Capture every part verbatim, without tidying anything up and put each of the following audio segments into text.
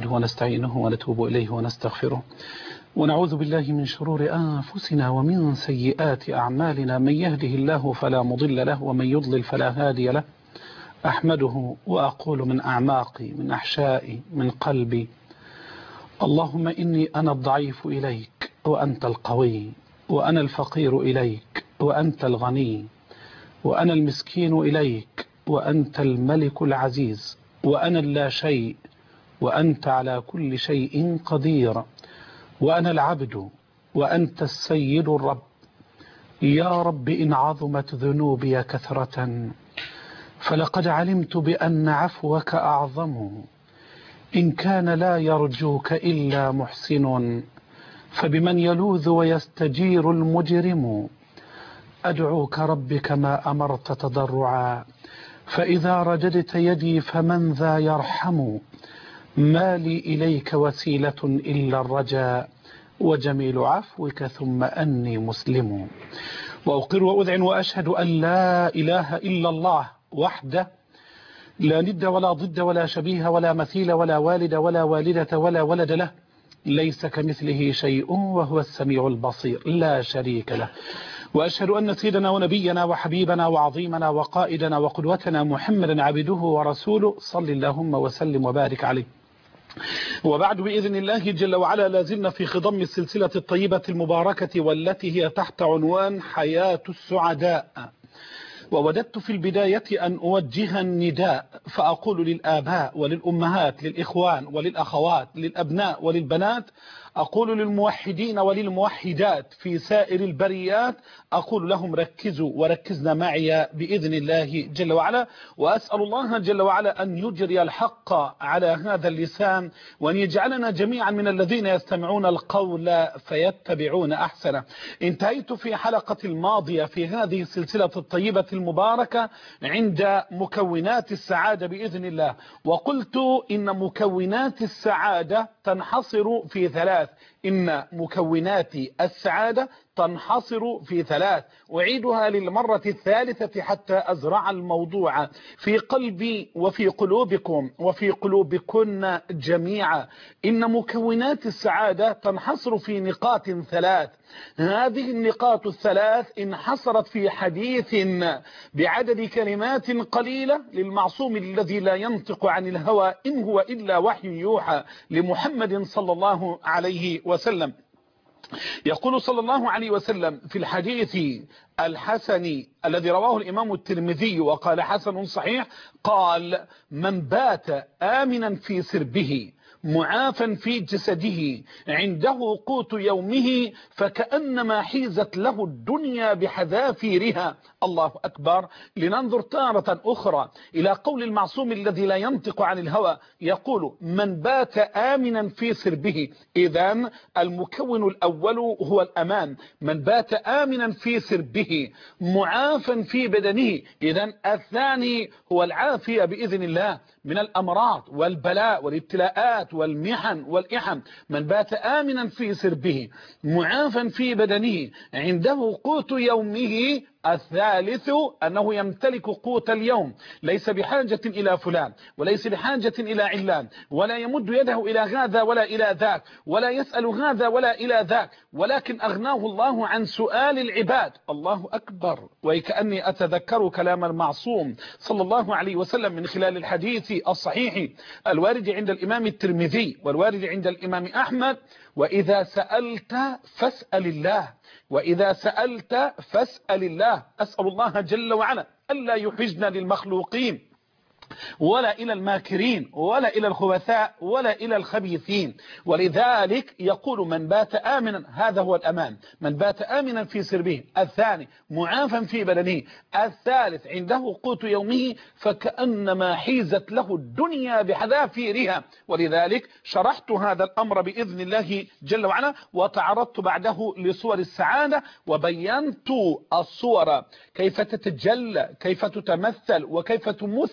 نحمده ونستعينه ونتوب إليه ونستغفره ونعوذ بالله من شرور أنفسنا ومن سيئات أعمالنا. من يهده الله فلا مضل له ومن يضلل فلا هادي له. أحمده وأقول من أعماقي من أحشائي من قلبي: اللهم إني أنا الضعيف إليك وأنت القوي، وأنا الفقير إليك وأنت الغني، وأنا المسكين إليك وأنت الملك العزيز، وأنا اللا شيء وأنت على كل شيء قدير، وأنا العبد وأنت السيد الرب. يا رب إن عظمت ذنوبي كثرة فلقد علمت بأن عفوك أعظم. إن كان لا يرجوك إلا محسن فبمن يلوذ ويستجير المجرم. أدعوك رب كما أمرت تضرعا، فإذا رددت يدي فمن ذا يرحم. ما لي إليك وسيلة إلا الرجاء، وجميل عفوك ثم أني مسلم. وأقر وأذعن وأشهد أن لا إله إلا الله وحده لا ند ولا ضد ولا شبيه ولا مثيل ولا والد ولا والدة ولا ولد له، ليس كمثله شيء وهو السميع البصير لا شريك له. وأشهد أن سيدنا ونبينا وحبيبنا وعظيمنا وقائدنا وقدوتنا محمدا عبده ورسوله، صل اللهم وسلم وبارك عليه. وبعد، بإذن الله جل وعلا لازلنا في خضم السلسلة الطيبة المباركة والتي هي تحت عنوان حياة السعداء. ووددت في البداية أن أوجه النداء فأقول للآباء وللأمهات للإخوان وللأخوات للأبناء وللبنات، أقول للموحدين وللموحدات في سائر البريات، أقول لهم ركزوا وركزنا معي بإذن الله جل وعلا. وأسأل الله جل وعلا أن يجري الحق على هذا اللسان، وأن يجعلنا جميعا من الذين يستمعون القول فيتبعون أحسنه. انتهيت في حلقة الماضية في هذه السلسلة الطيبة المباركة عند مكونات السعادة بإذن الله، وقلت إن مكونات السعادة تنحصر في ثلاث. إن مكونات السعادة تنحصر في ثلاث. أعيدها للمرة الثالثة حتى أزرع الموضوع في قلبي وفي قلوبكم وفي قلوبكن جميعا. إن مكونات السعادة تنحصر في نقاط ثلاث. هذه النقاط الثلاث انحصرت في حديث بعدد كلمات قليلة للمعصوم الذي لا ينطق عن الهوى إن هو إلا وحي يوحى لمحمد صلى الله عليه وسلم. يقول صلى الله عليه وسلم في الحديث الحسن الذي رواه الإمام الترمذي وقال حسن صحيح، قال: من بات آمنا في سربه معافا في جسده عنده قوت يومه فكأنما حيزت له الدنيا بحذافيرها. الله أكبر. لننظر تارة أخرى إلى قول المعصوم الذي لا ينطق عن الهوى، يقول: من بات آمنا في سربه. إذن المكون الأول هو الأمان، من بات آمنا في سربه معافا في بدنه. إذن الثاني هو العافية بإذن الله من الأمراض والبلاء والابتلاءات والمحن والإحن. من بات آمنا في سربه معافا في بدنه عنده قوت يومه. الثالث أنه يمتلك قوت اليوم، ليس بحاجة إلى فلان وليس بحاجة إلى علان، ولا يمد يده إلى هذا ولا إلى ذاك، ولا يسأل هذا ولا إلى ذاك، ولكن أغناه الله عن سؤال العباد. الله أكبر. وكأني أتذكر كلام المعصوم صلى الله عليه وسلم من خلال الحديث الصحيح الوارد عند الإمام الترمذي والوارد عند الإمام أحمد: وإذا سألت فاسأل الله، وإذا سألت فاسأل الله. أسأل الله جل وعلا ألا يحجنا للمخلوقين ولا إلى الماكرين ولا إلى الخبثاء ولا إلى الخبيثين. ولذلك يقول: من بات آمنا، هذا هو الأمان، من بات آمنا في سربه. الثاني معافا في بدنه. الثالث عنده قوت يومه فكأنما حيزت له الدنيا بحذافيرها. ولذلك شرحت هذا الأمر بإذن الله جل وعلا، وتعرضت بعده لصور السعادة وبينت الصور كيف تتجلى، كيف تتمثل، وكيف تمثلت عند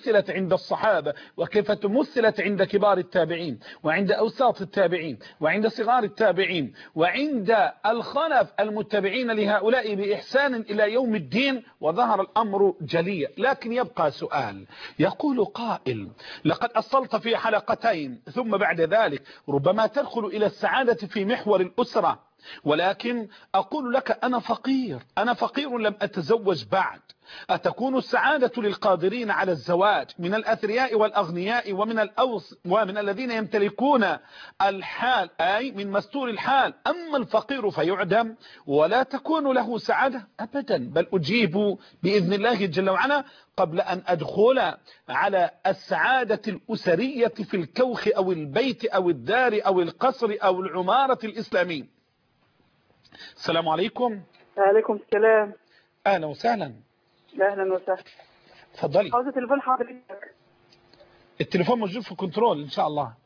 عند الصحابة وكيف تمثلت عند كبار التابعين وعند أوساط التابعين وعند صغار التابعين وعند الخلف المتبعين لهؤلاء بإحسان إلى يوم الدين، وظهر الأمر جليا. لكن يبقى سؤال، يقول قائل: لقد أصلت في حلقتين ثم بعد ذلك ربما تدخل إلى السعادة في محور الأسرة، ولكن أقول لك أنا فقير، أنا فقير لم أتزوج بعد. أتكون السعادة للقادرين على الزواج من الأثرياء والأغنياء ومن الأوس ومن الذين يمتلكون الحال، أي من مستور الحال، أما الفقير فيعدم ولا تكون له سعادة أبدا. بل أجيب بإذن الله جل وعلا قبل أن أدخل على السعادة الأسرية في الكوخ أو البيت أو الدار أو القصر أو العمارة الإسلامية. السلام عليكم. وعليكم السلام. أهلا وسهلا. أهلا وسهلا. تفضلي. عاوزة تليفون حضرتك. التليفون موجود في كنترول إن شاء الله.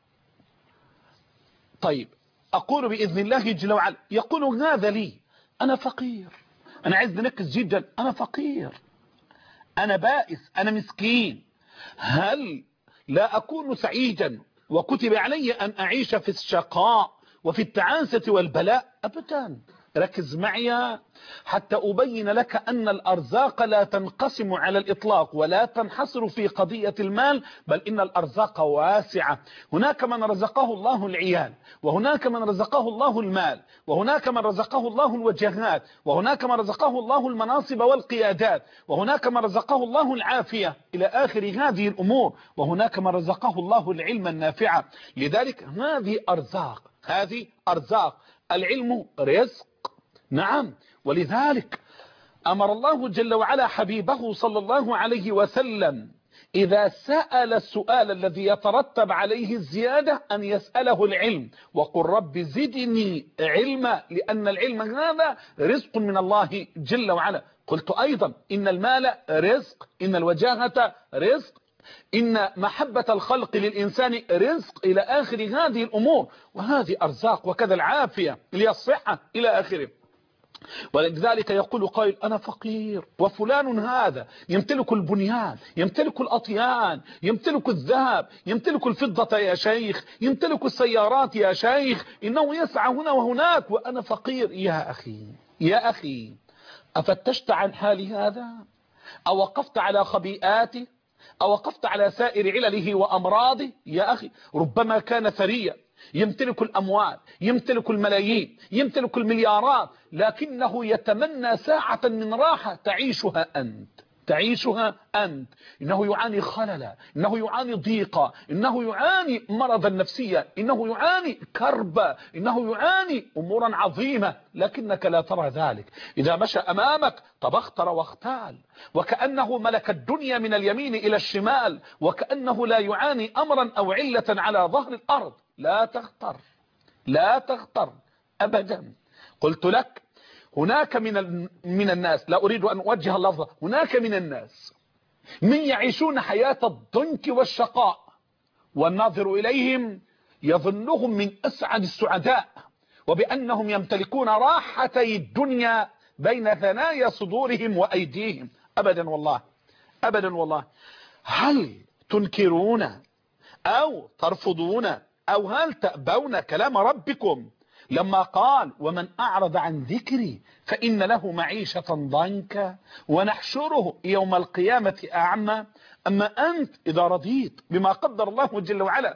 طيب، أقول بإذن الله جل وعلا، يقول هذا لي، أنا فقير، أنا عايز نركز جدا، أنا فقير، أنا بائس، أنا مسكين، هل لا أكون سعيدا وكتب علي أن أعيش في الشقاء وفي التعاسة والبلاء؟ أبدا. ركز معي حتى أبين لك أن الأرزاق لا تنقسم على الإطلاق ولا تنحصر في قضية المال، بل إن الأرزاق واسعة. هناك من رزقه الله العيال، وهناك من رزقه الله المال، وهناك من رزقه الله الوجهات، وهناك من رزقه الله المناصب والقيادات، وهناك من رزقه الله العافية إلى آخر هذه الأمور، وهناك من رزقه الله العلم النافع. لذلك هذه أرزاق، هذه أرزاق. العلم رزق، نعم. ولذلك أمر الله جل وعلا حبيبه صلى الله عليه وسلم إذا سأل السؤال الذي يترتب عليه الزيادة أن يسأله العلم، وقل رب زدني علما، لأن العلم هذا رزق من الله جل وعلا. قلت أيضا إن المال رزق، إن الوجاهة رزق، إن محبة الخلق للإنسان رزق، إلى آخر هذه الأمور، وهذه أرزاق، وكذا العافية للصحة إلى آخره. ولذلك يقول قائل: أنا فقير، وفلان هذا يمتلك البنيان، يمتلك الأطيان، يمتلك الذهب، يمتلك الفضة يا شيخ، يمتلك السيارات يا شيخ، إنه يسعى هنا وهناك وأنا فقير. يا أخي يا أخي، أفتشت عن حال هذا؟ أو وقفت على خبيئاته؟ أو وقفت على سائر علله وأمراضه؟ يا أخي، ربما كان ثريا، يمتلك الأموال، يمتلك الملايين، يمتلك المليارات، لكنه يتمنى ساعة من راحة تعيشها أنت، تعيشها أنت. إنه يعاني خللا، إنه يعاني ضيقة، إنه يعاني مرضا نفسيا، إنه يعاني كربا، إنه يعاني أمورا عظيمة، لكنك لا ترى ذلك. إذا مشى أمامك تبختر واختال، وكأنه ملك الدنيا من اليمين إلى الشمال، وكأنه لا يعاني أمرا أو علة على ظهر الأرض. لا تغتر، لا تغتر أبدا. قلت لك هناك من من الناس، لا أريد أن أوجه اللفظ، هناك من الناس من يعيشون حياة الضنك والشقاء، والناظر إليهم يظنهم من أسعد السعداء، وبأنهم يمتلكون راحتي الدنيا بين ثنايا صدورهم وأيديهم. أبدا والله، أبدا والله. هل تنكرون أو ترفضون أو هل تأبون كلام ربكم لما قال: ومن أعرض عن ذكري فإن له معيشة ضنكا ونحشره يوم القيامة أعمى؟ أما أنت إذا رضيت بما قدر الله جل وعلا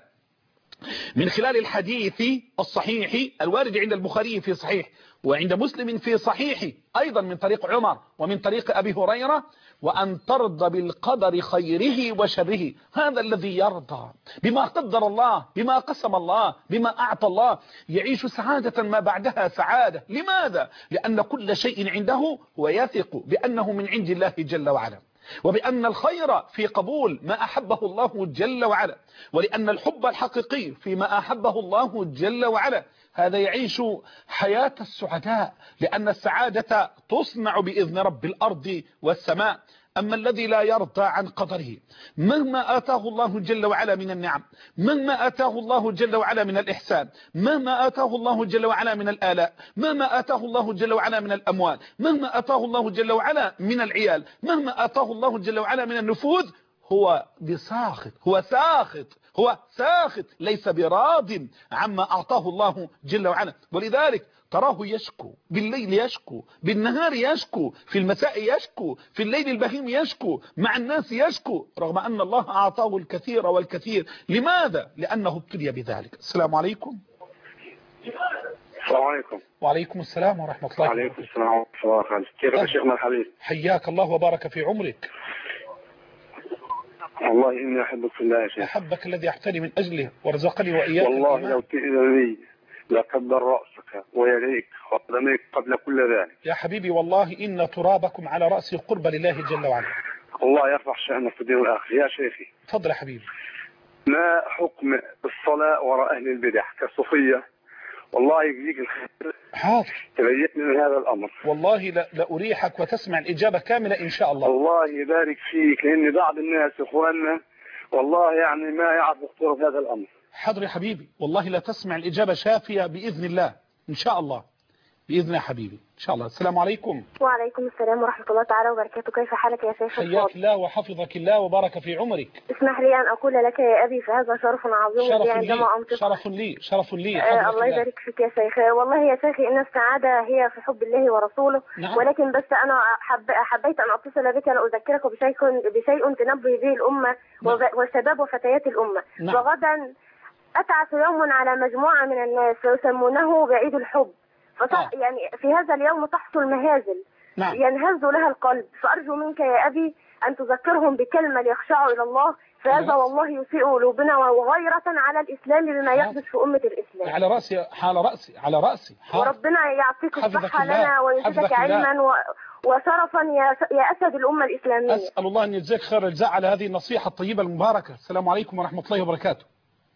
من خلال الحديث الصحيح الوارد عند البخاري في صحيح، وعند مسلم في صحيح أيضا من طريق عمر ومن طريق أبي هريرة: وأن ترضى بالقدر خيره وشره. هذا الذي يرضى بما قدر الله، بما قسم الله، بما أعطى الله، يعيش سعادة ما بعدها سعادة. لماذا؟ لأن كل شيء عنده ويثق بأنه من عند الله جل وعلا، وبأن الخير في قبول ما أحبه الله جل وعلا، ولأن الحب الحقيقي فيما أحبه الله جل وعلا. هذا يعيش حياة السعداء، لأن السعادة تصنع بإذن رب الأرض والسماء. أما الذي لا يرضى عن قدره مهما آتاه الله جل وعلا من النعم، مهما آتاه الله جل وعلا من الإحسان، مهما آتاه الله جل وعلا من الآلاء، مهما آتاه الله جل وعلا من الأموال، مهما آتاه الله جل وعلا من العيال، مهما آتاه الله جل وعلا من النفوذ، هو بساخط، هو ساخط، هو ساخط، ليس براض عما أعطاه الله جل وعلا. ولذلك تراه يشكو بالليل، يشكو بالنهار، يشكو في المساء، يشكو في الليل البهيم، يشكو مع الناس، يشكو رغم أن الله أعطاه الكثير والكثير. لماذا؟ لأنه ابتلي بذلك. السلام عليكم. السلام عليكم. وعليكم السلام ورحمة الله وبركاته. وعليكم السلام ورحمة الله وبركاته. كيفك يا شيخنا الحبيب؟ حياك الله وبارك في عمرك. والله إني أحبك في الله يا شيخ. أحبك الذي أحتني من أجله ورزقني وإياك. والله لو تئذن لي لقدر رأسك ويديك وقدميك قبل كل ذلك. يا حبيبي والله إن ترابكم على رأسي قرب لله جل وعلا. الله يرفع شأنك في الدين الآخر. يا شيخي تفضل يا حبيبي. ما حكم الصلاة وراء أهل البدع كالصوفية؟ والله يجزيك الخير. حاضر. تبيتني من هذا الأمر. والله لا, لا أريحك وتسمع الإجابة كاملة إن شاء الله. الله يبارك فيك، لأن بعض الناس إخواننا والله يعني ما يعرف خطورة هذا الأمر. حاضر يا حبيبي، والله لا تسمع الإجابة شافية بإذن الله إن شاء الله، بإذن يا حبيبي إن شاء الله. السلام عليكم. وعليكم السلام ورحمة الله تعالى وبركاته. كيف حالك يا شيخ؟ حياك الله وحفظك الله وبارك في عمرك. اسمح لي أن أقول لك يا أبي فهذا شرف عظيم شرف لي عندما لي أنطق. شرف لي شرف لي آه الله يبارك فيك يا شيخ. والله يا شيخي إن السعادة هي في حب الله ورسوله. نعم. ولكن بس أنا حب حبيت أن أتصل بك لأذكرك بشيء بشيء تنبه به الأمة. نعم. وشباب وفتيات الأمة. نعم. وغدا أتعس يوم على مجموعة من الناس يسمونه بعيد الحب. آه. يعني في هذا اليوم تحصل مهازل. نعم. ينهز لها القلب، فأرجو منك يا أبي أن تذكرهم بكلمة ليخشعوا إلى الله، فهذا والله يسيء قلوبنا وغيرة على الإسلام بما يحدث في أمة الإسلام. على رأسي على رأسي على رأسي. وربنا يعطيك الصحة لنا ويزيدك علما و... وشرفا يا... يا أسد الأمة الإسلامية. أسأل الله أن يجزاك خير الجزاء على هذه النصيحة الطيبة المباركة. السلام عليكم ورحمة الله وبركاته.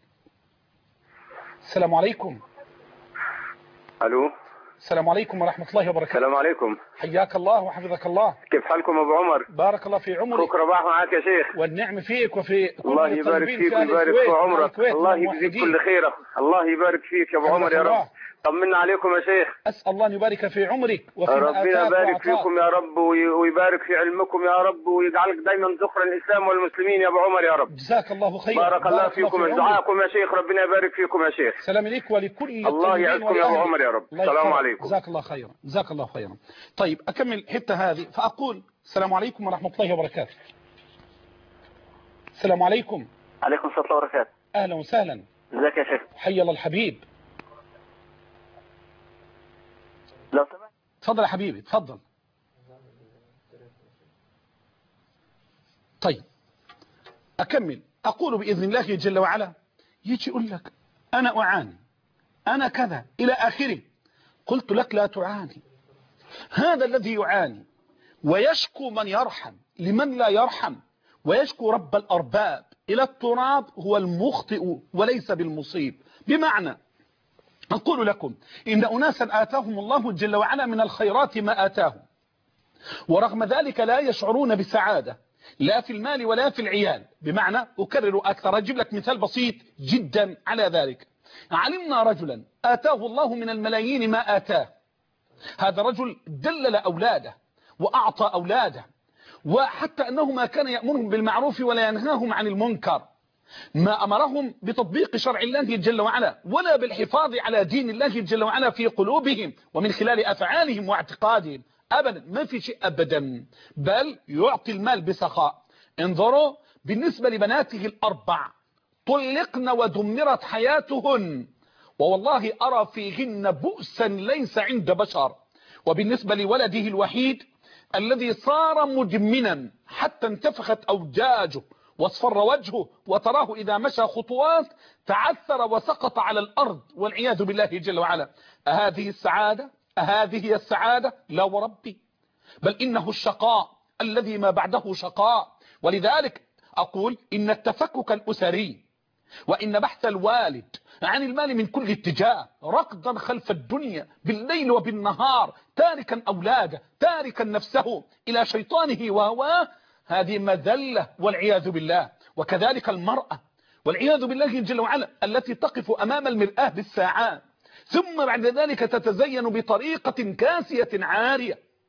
السلام عليكم. ألو. السلام عليكم ورحمة الله وبركاته. السلام عليكم. حياك الله وحفظك الله. كيف حالكم أبو عمر؟ بارك الله في عمرك. اخوك رباح معك يا شيخ. والنعم فيك وفي كل الله يبارك فيك ويبارك في عمرك. الله يجزيك كل خير. الله يبارك فيك يا أبو عمر يا رب. طمنا عليكم يا شيخ. أسأل الله أن يبارك في عمرك وفي ربنا يبارك فيكم يا رب ويبارك في علمكم يا رب ويجعلك دايما ذخر الإسلام والمسلمين يا أبو عمر يا رب. جزاك الله خيرا. بارك الله فيكم. دعاكم يا شيخ. ربنا يبارك فيكم يا شيخ. سلام لك ولكل الله يعزكم يا أبو عمر يا رب. السلام عليكم. جزاك الله خيرا. جزاك الله خيرا. طيب أكمل الحتة هذه فأقول السلام عليكم ورحمة الله وبركاته. السلام عليكم. عليكم السلام وبركاته. أهلا وسهلا. ازيك يا شيخ؟ حي الله الحبيب. لو سمحت. تفضل يا حبيبي تفضل. طيب أكمل أقول بإذن الله جل وعلا. يجي يقول لك أنا أعاني أنا كذا إلى آخره. قلت لك لا تعاني. هذا الذي يعاني ويشكو من يرحم لمن لا يرحم ويشكو رب الأرباب إلى التراب هو المخطئ وليس بالمصيب. بمعنى أقول لكم إن أناسا آتاهم الله جل وعلا من الخيرات ما آتاهم ورغم ذلك لا يشعرون بسعادة لا في المال ولا في العيال. بمعنى أكرر أكثر أجيب لك مثال بسيط جدا على ذلك. علمنا رجلا آتاه الله من الملايين ما آتاه. هذا الرجل دلل أولاده وأعطى أولاده وحتى أنه ما كان يأمرهم بالمعروف ولا ينهاهم عن المنكر. ما أمرهم بتطبيق شرع الله جل وعلا ولا بالحفاظ على دين الله جل وعلا في قلوبهم ومن خلال أفعالهم واعتقادهم. أبدا ما في شيء أبدا بل يعطي المال بسخاء. انظروا بالنسبة لبناته الأربع طلقن ودمرت حياتهن ووالله أرى فيهن بؤسا ليس عند بشر. وبالنسبة لولده الوحيد الذي صار مدمنا حتى انتفخت أوجاجه واصفر وجهه وتراه إذا مشى خطوات تعثر وسقط على الأرض والعياذ بالله جل وعلا. أهذه السعادة؟ أهذه هي السعادة؟ لا وربي، بل إنه الشقاء الذي ما بعده شقاء. ولذلك أقول إن التفكك الأسري وإن بحث الوالد عن المال من كل اتجاه ركضا خلف الدنيا بالليل وبالنهار تاركا أولاده تاركا نفسه إلى شيطانه وهواه هذه مذلة والعياذ بالله. وكذلك المرأة والعياذ بالله جل وعلا التي تقف أمام المرآة بالساعات ثم بعد ذلك تتزين بطريقة كاسية عارية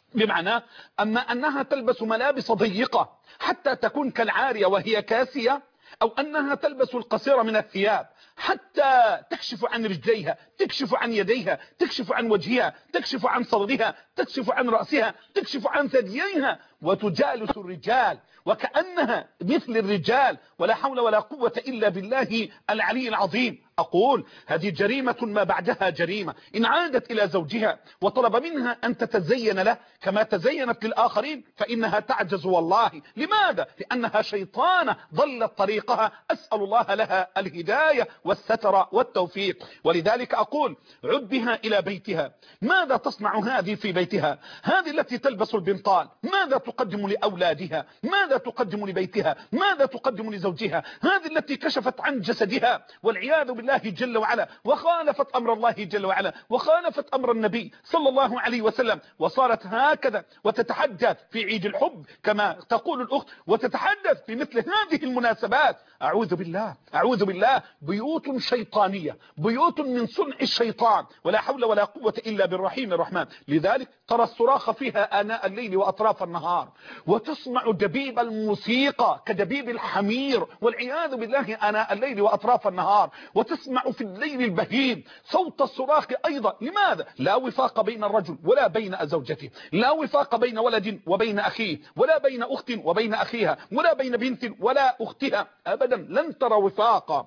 بمعنى أما أنها تلبس ملابس ضيقة حتى تكون كالعارية وهي كاسية، أو أنها تلبس القصير من الثياب حتى تكشف عن رجليها، تكشف عن يديها، تكشف عن وجهها، تكشف عن صدرها، تكشف عن رأسها، تكشف عن ثدييها، وتجالس الرجال وكأنها مثل الرجال، ولا حول ولا قوة إلا بالله العلي العظيم. أقول هذه جريمة ما بعدها جريمة. إن عادت إلى زوجها وطلب منها أن تتزين له كما تزينت للآخرين فإنها تعجز والله. لماذا؟ لأنها شيطانة ضلت طريقها. أسأل الله لها الهداية والستر والتوفيق. ولذلك أقول عد بها إلى بيتها. ماذا تصنع هذه في بيتها؟ هذه التي تلبس البنطال ماذا تقدم لأولادها؟ ماذا تقدم لبيتها؟ ماذا تقدم لزوجها؟ هذه التي كشفت عن جسدها والعياذ بالله جل وعلا، وخالفت أمر الله جل وعلا، وخالفت أمر النبي صلى الله عليه وسلم، وصارت هكذا وتتحدث في عيد الحب كما تقول الأخت، وتتحدث في مثل هذه المناسبات. أعوذ بالله أعوذ بالله. بيوت شيطانية، بيوت من صنع الشيطان، ولا حول ولا قوة إلا بالرحيم الرحمن. لذلك ترى الصراخ فيها آناء الليل وأطراف النهار، وتسمع دبيب الموسيقى كدبيب الحمير والعياذ بالله آناء الليل وأطراف النهار، وتسمع في الليل البهيم صوت الصراخ أيضا. لماذا؟ لا وفاق بين الرجل ولا بين زوجته، لا وفاق بين ولد وبين أخيه، ولا بين أخت وبين أخيها، ولا بين بنت ولا أختها، أبدا لن ترى وفاقا.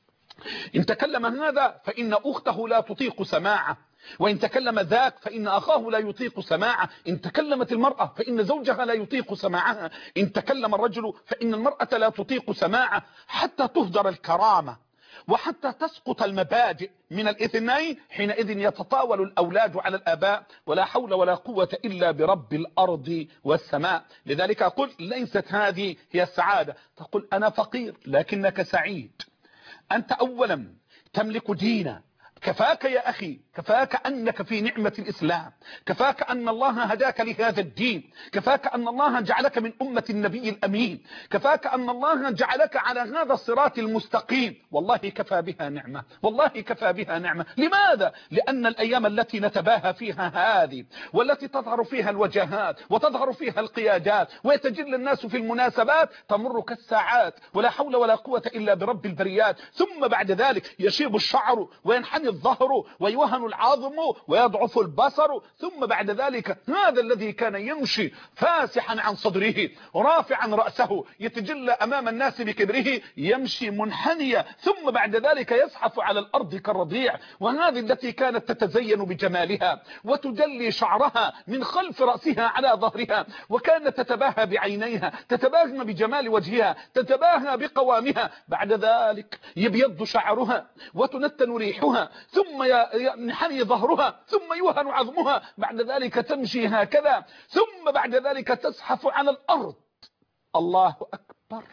إن تكلم هذا فإن أخته لا تطيق سماعه، وإن تكلم ذاك فإن أخاه لا يطيق سماعه. إن تكلمت المرأة فإن زوجها لا يطيق سماعها. إن تكلم الرجل فإن المرأة لا تطيق سماعه، حتى تهدر الكرامة وحتى تسقط المبادئ من الاثنين. حينئذ يتطاول الأولاد على الآباء، ولا حول ولا قوة إلا برب الأرض والسماء. لذلك أقول ليست هذه هي السعادة. تقول أنا فقير لكنك سعيد. أنت أولا تملك دينا، كفاك يا أخي، كفاك أنك في نعمة الإسلام، كفاك أن الله هداك لهذا الدين، كفاك أن الله جعلك من أمة النبي الأمين، كفاك أن الله جعلك على هذا الصراط المستقيم. والله كفى بها نعمة، والله كفى بها نعمة. لماذا؟ لأن الأيام التي نتباهى فيها هذه، والتي تظهر فيها الوجهات وتظهر فيها القيادات ويتجل الناس في المناسبات، تمر كالساعات، ولا حول ولا قوة إلا برب البريات. ثم بعد ذلك يشيب الشعر وينحني الظهر ويوهن العظم ويضعف البصر. ثم بعد ذلك هذا الذي كان يمشي فاسحا عن صدره رافعا رأسه يتجلى أمام الناس بكبره يمشي منحنيا، ثم بعد ذلك يزحف على الأرض كالرضيع. وهذه التي كانت تتزين بجمالها وتجلي شعرها من خلف رأسها على ظهرها، وكانت تتباهى بعينيها، تتباهى بجمال وجهها، تتباهى بقوامها. بعد ذلك يبيض شعرها وتنتن ريحها، ثم ينحني ظهرها، ثم يوهن عظمها. بعد ذلك تمشي هكذا، ثم بعد ذلك تزحف على الأرض. الله أكبر.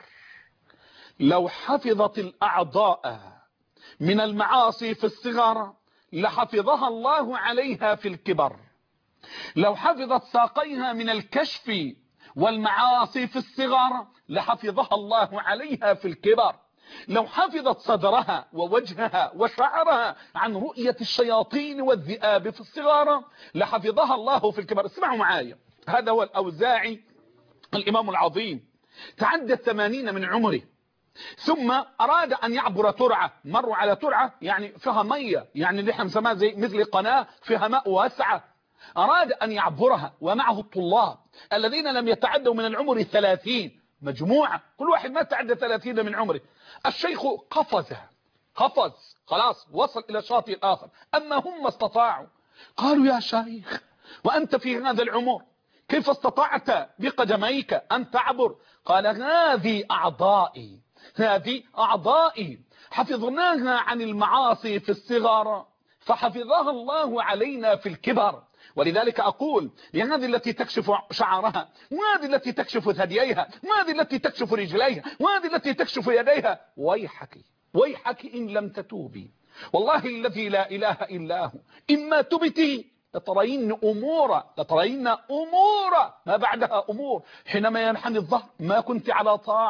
لو حفظت الأعضاء من المعاصي في الصغر لحفظها الله عليها في الكبر. لو حفظت ساقيها من الكشف والمعاصي في الصغر لحفظها الله عليها في الكبر. لو حفظت صدرها ووجهها وشعرها عن رؤية الشياطين والذئاب في الصغار لحفظها الله في الكبر. اسمعوا معايا، هذا هو الأوزاعي الإمام العظيم، تعدى الثمانين من عمره، ثم أراد أن يعبر ترعة. مروا على ترعة يعني فيها مية، يعني اللي احنا بنسميها زي مثل قناة فيها ماء واسعة. أراد أن يعبرها ومعه الطلاب الذين لم يتعدوا من العمر الثلاثين، مجموعة كل واحد ما تعدى ثلاثين من عمره. الشيخ قفز قفز خلاص وصل إلى الشاطئ الآخر، أما هم استطاعوا. قالوا يا شيخ وأنت في هذا العمر كيف استطعت بقدميك أن تعبر؟ قال هذه أعضائي، هذه أعضائي حفظناها عن المعاصي في الصغر فحفظها الله علينا في الكبر. ولذلك أقول لهذه التي تكشف شعرها، وهذه التي تكشف ثدييها، وهذه التي تكشف رجليها، وهذه التي تكشف يديها، ويحك ويحك إن لم تتوبي، والله الذي لا إله إلا هو إما تبتي لترين أمورا لترين أمورا ما بعدها أمور. حينما ينحني الظهر ما كنت على طاعة،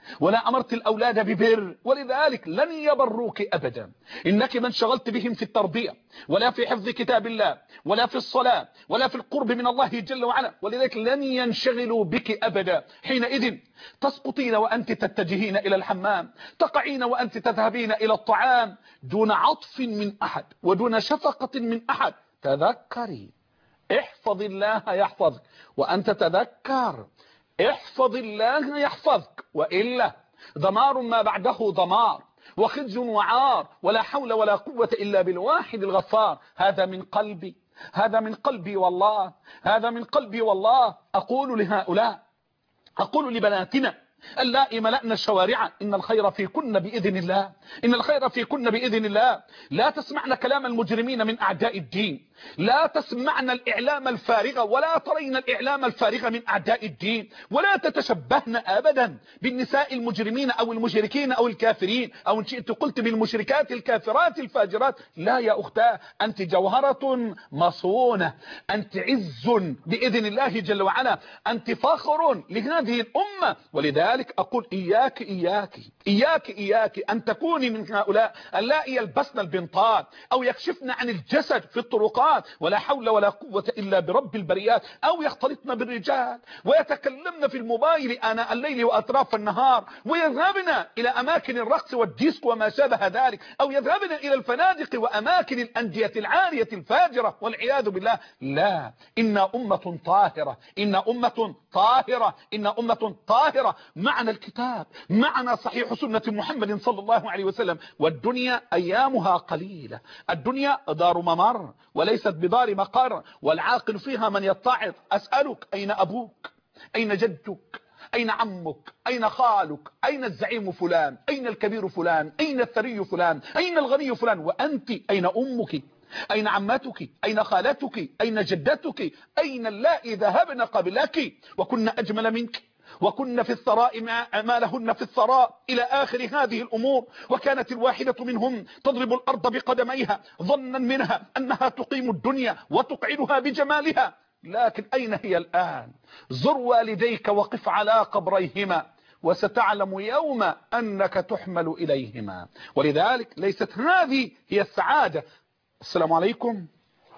ولا أمرت الأولاد ببر، ولذلك لن يبروك أبدا. إنك من شغلت بهم في التربية ولا في حفظ كتاب الله ولا في الصلاة ولا في القرب من الله جل وعلا، ولذلك لن ينشغلوا بك أبدا. حينئذ تسقطين وأنت تتجهين إلى الحمام، تقعين وأنت تذهبين إلى الطعام، دون عطف من أحد ودون شفقة من أحد. تذكري، احفظ الله يحفظك، وأنت تذكر احفظ الله يحفظك، وإلا دمار ما بعده دمار، وخزي وعار، ولا حول ولا قوة إلا بالواحد الغفار. هذا من قلبي، هذا من قلبي والله، هذا من قلبي والله. أقول لهؤلاء، أقول لبناتنا اللائي ملأنا الشوارع: إن الخير فيكن بإذن الله، إن الخير فيكن بإذن الله. لا تسمعن كلام المجرمين من أعداء الدين، لا تسمعن الإعلام الفارغ، ولا ترين الإعلام الفارغ من أعداء الدين، ولا تتشبهن أبدا بالنساء المجرمين أو المشركين أو الكافرين، أو إن شئت قلت بالمشركات الكافرات الفاجرات. لا يا أختاه، أنت جوهرة مصونة، أنت عز بإذن الله جل وعلا، أنت فخر لهذه الأمة. ولذلك أقول إياك إياك إياك إياك أن تكوني من هؤلاء اللائي يلبسن البنطال أو يكشفن عن الجسد في الطرقات، ولا حول ولا قوة إلا برب البريات، أو يختلطن بالرجال ويتكلمن في الموبايل آناء الليل وأطراف النهار، ويذهبن إلى أماكن الرقص والديسك وما شابه ذلك، أو يذهبن إلى الفنادق وأماكن الأندية العالية الفاجرة والعياذ بالله. لا، إن أمة طاهرة، إن أمة طاهرة، إن أمة طاهرة. معنا الكتاب، معنا صحيح سنة محمد صلى الله عليه وسلم. والدنيا أيامها قليلة، الدنيا دار ممر وليست بدار مقر، والعاقل فيها من يتعظ. أسألك: أين أبوك؟ أين جدك؟ أين عمك؟ أين خالك؟ أين الزعيم فلان؟ أين الكبير فلان؟ أين الثري فلان؟ أين الغني فلان؟ وأنت أين أمك؟ أين عمتك؟ أين خالتك؟ أين جدتك؟ أين اللائي ذهبن قبلك وكن أجمل منك، وكن في الثراء ما لهن في الثراء، إلى آخر هذه الأمور. وكانت الواحدة منهم تضرب الأرض بقدميها ظنا منها أنها تقيم الدنيا وتقعدها بجمالها. لكن أين هي الآن؟ زر والديك وقف على قبريهما، وستعلم يوم أنك تحمل إليهما. ولذلك ليست هذه هي السعادة. السلام عليكم.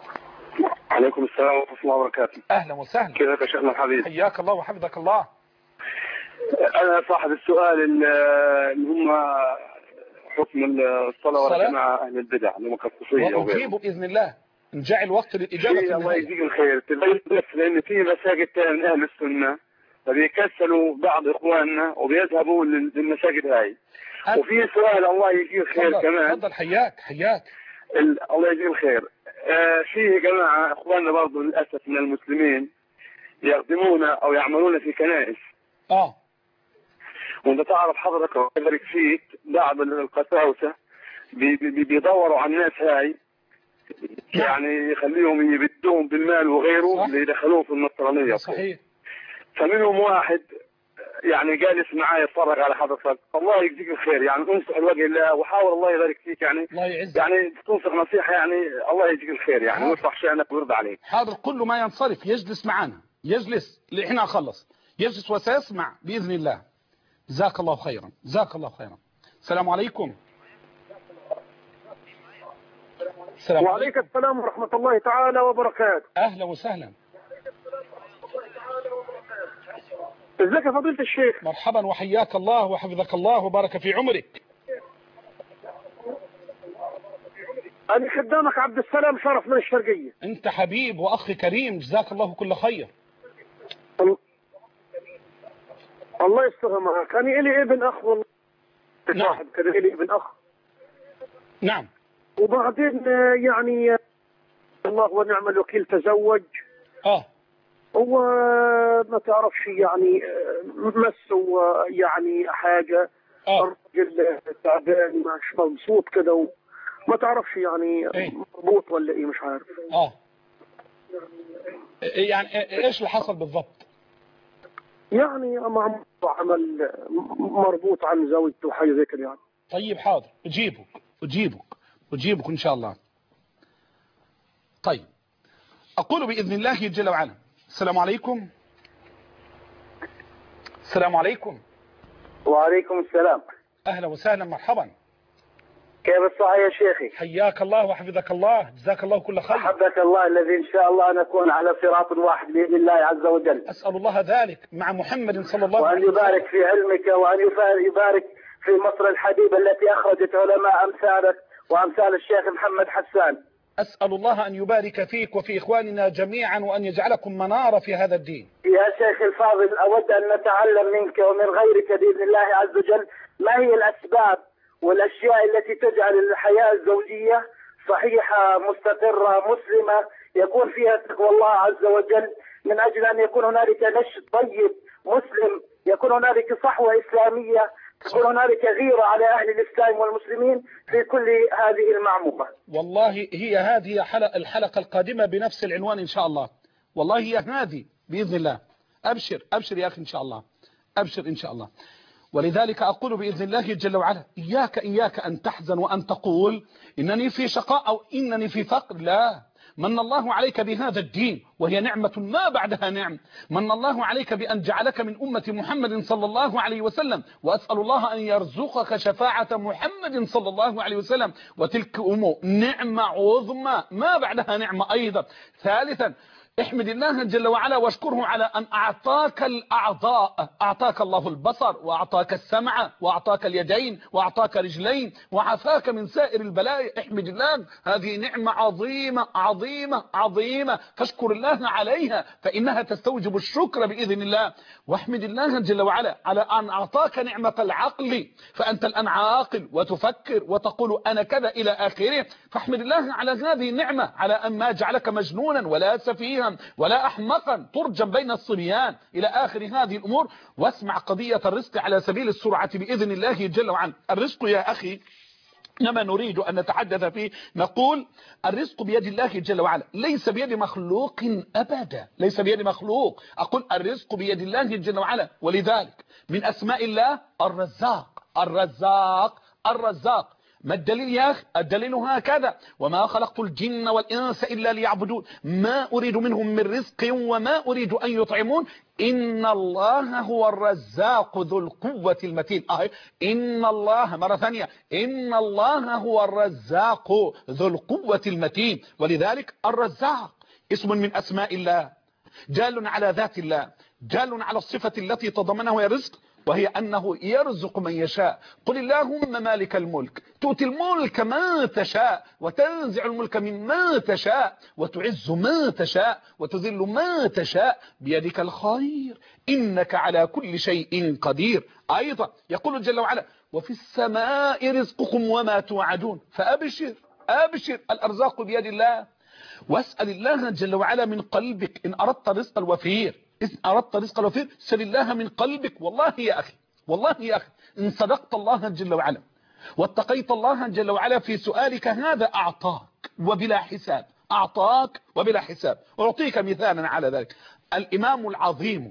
عليكم السلام ورحمة الله وبركاته. أهلا وسهلا. كيفك يا شيخنا الحبيب؟ حياك الله وحفظك الله. أنا صاحب السؤال اللي هم حكم الصلاة والجماعة أهل البدع المكفصية، وأجيبه بإذن الله، نجعل وقت للإجابة. الله يجزيك الخير. بس لأن في مساجد من أهل السنة فبيكسلوا بعض إخواننا وبيذهبوا للمساجد هاي. أه. وفي سؤال الله يجزيك الخير فضل. كمان. تفضل. حياك حياك. الله يجزيك الخير. آه فيه جماعة إخواننا برضو للأسف من المسلمين يخدمون أو يعملون في كنائس. اه وانت تعرف حضرتك ويبارك فيك بعض القساوسة بي بي بيدوروا على الناس هاي، يعني يخليهم يبدون بالمال وغيره اللي يدخلوه في النصرانية. صحيح. فمنهم واحد يعني جالس معايا يتفرج على حضرتك، الله يجزيك الخير، يعني انصح لوجه الله وحاول الله يبارك فيك، يعني الله يعزك، يعني تنصح نصيحة، يعني الله يجزيك الخير، يعني ويصلح شأنك ويرضى عليك. حاضر. كل ما ينصرف يجلس معنا، يجلس لحين أخلص، يجلس وسيسمع بإذن الله. جزاك الله خيرا، جزاك الله خيرا. السلام عليكم. السلام وعليكم السلام ورحمة الله تعالى وبركاته. أهلا وسهلا. ازيك يا فضيلة الشيخ؟ مرحبا وحياك الله وحفظك الله وبارك في عمرك. أنا خدامك عبد السلام شرف من الشرقية. أنت حبيب وأخ كريم، جزاك الله كل خير. الله يستر معك. أنا إلي ابن أخ والله. نعم. كذا إلي ابن أخ. نعم. وبعدين يعني الله ونعم الوكيل تزوج. آه. هو ما تعرفش يعني مس يعني حاجة. آه. الراجل تعبان مش مبسوط كده وما تعرفش يعني إيه؟ مربوط ولا إيه مش عارف. آه. يعني إيش اللي حصل بالضبط؟ يعني مع عمل مربوط عن زوجته وحاجة زي كده يعني. طيب حاضر، أجيبك أجيبك أجيبك إن شاء الله. طيب أقول بإذن الله جل وعلا. السلام عليكم. السلام عليكم. وعليكم السلام. أهلا وسهلا مرحبا. كيف الصحة يا شيخي؟ حياك الله وحفظك الله، جزاك الله كل خير. أحبك الله الذي إن شاء الله نكون على صراط واحد بإذن الله عز وجل. أسأل الله ذلك مع محمد صلى الله عليه وأن وسلم. يبارك في علمك وأن يبارك في مصر الحبيبة التي أخرجت علماء أمثالك وأمثال الشيخ محمد حسان. أسأل الله أن يبارك فيك وفي إخواننا جميعا وأن يجعلكم منارة في هذا الدين. يا شيخ الفاضل، أود أن نتعلم منك ومن غيرك بإذن الله عز وجل ما هي الأسباب والأشياء التي تجعل الحياة الزوجية صحيحة مستقرة مسلمة يكون فيها تقوى الله عز وجل، من أجل أن يكون هنالك نشء طيب مسلم، يكون هنالك صحوة إسلامية، تكون هنالك غيرة على أهل الإسلام والمسلمين في كل هذه المعمومة. والله هي هذه حلقة الحلقة القادمة بنفس العنوان إن شاء الله. والله هي هذه بإذن الله. أبشر أبشر يا أخي إن شاء الله، أبشر إن شاء الله. ولذلك أقول بإذن الله جل وعلا إياك إياك أن تحزن وأن تقول إنني في شقاء أو إنني في فقر. لا، من الله عليك بهذا الدين وهي نعمة ما بعدها نعم. من الله عليك بأن جعلك من أمة محمد صلى الله عليه وسلم، وأسأل الله أن يرزقك شفاعة محمد صلى الله عليه وسلم، وتلك أمور نعمة عظمى ما بعدها نعمة أيضا. ثالثا احمد الله جل وعلا واشكره على أن أعطاك الأعضاء، أعطاك الله البصر وأعطاك السمع وأعطاك اليدين وأعطاك رجلين وعافاك من سائر البلايا. احمد الله، هذه نعمة عظيمة عظيمة عظيمة، فاشكر الله عليها فإنها تستوجب الشكر بإذن الله. واحمد الله جل وعلا على أن أعطاك نعمة العقل، فأنت الآن عاقل وتفكر وتقول أنا كذا إلى آخره. فاحمد الله على هذه النعمة، على أن ما جعلك مجنونا ولا سفيها ولا أحمقا ترجم بين الصبيان إلى آخر هذه الأمور. واسمع قضية الرزق على سبيل السرعة بإذن الله جل وعلا. الرزق يا أخي إنما نريد أن نتحدث فيه، نقول الرزق بيد الله جل وعلا، ليس بيد مخلوق أبدا، ليس بيد مخلوق. أقول الرزق بيد الله جل وعلا. ولذلك من أسماء الله الرزاق، الرزاق الرزاق. ما الدليل يا أخي؟ الدليل هكذا: وما خلقت الجن والإنس إلا ليعبدون ما أريد منهم من رزق وما أريد أن يطعمون إن الله هو الرزاق ذو القوة المتين. أهي إن الله مرة ثانية، إن الله هو الرزاق ذو القوة المتين. ولذلك الرزاق اسم من أسماء الله، دال على ذات الله، دال على الصفة التي تضمنها الرزق، وهي أنه يرزق من يشاء. قل اللهم مالك الملك تؤتي الملك ما تشاء وتنزع الملك مما تشاء وتعز ما تشاء وتذل ما تشاء بيدك الخير إنك على كل شيء قدير. أيضا يقول جل وعلا: وفي السماء رزقكم وما توعدون. فأبشر أبشر، الأرزاق بيد الله. واسأل الله جل وعلا من قلبك إن أردت رزق الوفير، إن أردت رزق الوفير سل الله من قلبك. والله يا أخي، والله يا أخي إن صدقت الله جل وعلا واتقيت الله جل وعلا في سؤالك هذا أعطاك وبلا حساب، أعطاك وبلا حساب. أعطيك مثالا على ذلك. الإمام العظيم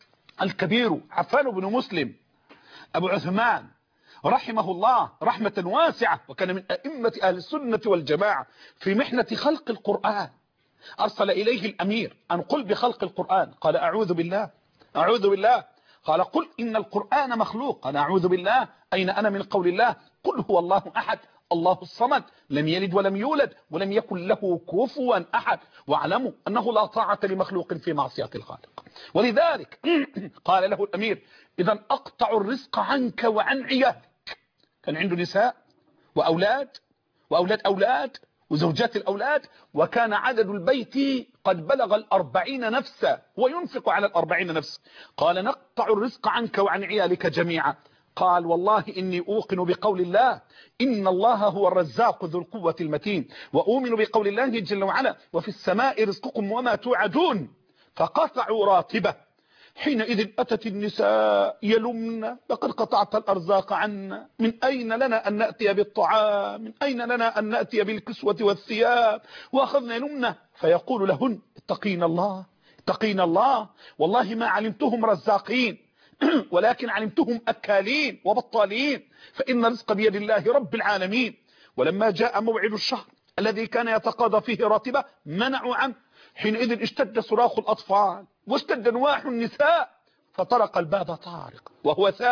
الكبير عفان بن مسلم أبو عثمان رحمه الله رحمة واسعة، وكان من أئمة أهل السنة والجماعة في محنة خلق القرآن، أرسل إليه الأمير أن قل بخلق القرآن، قال أعوذ بالله أعوذ بالله. قال قل إن القرآن مخلوق، قال أعوذ بالله. أين أنا من قول الله قل هو الله أحد الله الصمد لم يلد ولم يولد ولم يكن له كفوا أحد واعلموا أنه لا طاعة لمخلوق في معصية الخالق. ولذلك قال له الأمير: إذا أقطع الرزق عنك وعن عيالك. كان عنده نساء وأولاد وأولاد أولاد وزوجات الأولاد، وكان عدد البيت قد بلغ الأربعين نفسا وينفق على الأربعين نفس. قال: نقطع الرزق عنك وعن عيالك جميعا. قال: والله إني أوقن بقول الله إن الله هو الرزاق ذو القوة المتين، وأؤمن بقول الله جل وعلا: وفي السماء رزقكم وما توعدون. فقطعوا راتبه. حينئذ أتت النساء يلمن: لقد قطعت الأرزاق عنا، من أين لنا أن نأتي بالطعام، من أين لنا أن نأتي بالكسوة والثياب، وأخذنا يلمنه. فيقول لهن: اتقين الله اتقين الله، والله ما علمتهم رزاقين ولكن علمتهم أكالين وبطالين، فإن الرزق بيد الله رب العالمين. ولما جاء موعد الشهر الذي كان يتقاضى فيه راتبه منعوا عنه. حينئذ اشتد صراخ الأطفال واشتد نواح النساء، فطرق الباب طارق وهو ثابت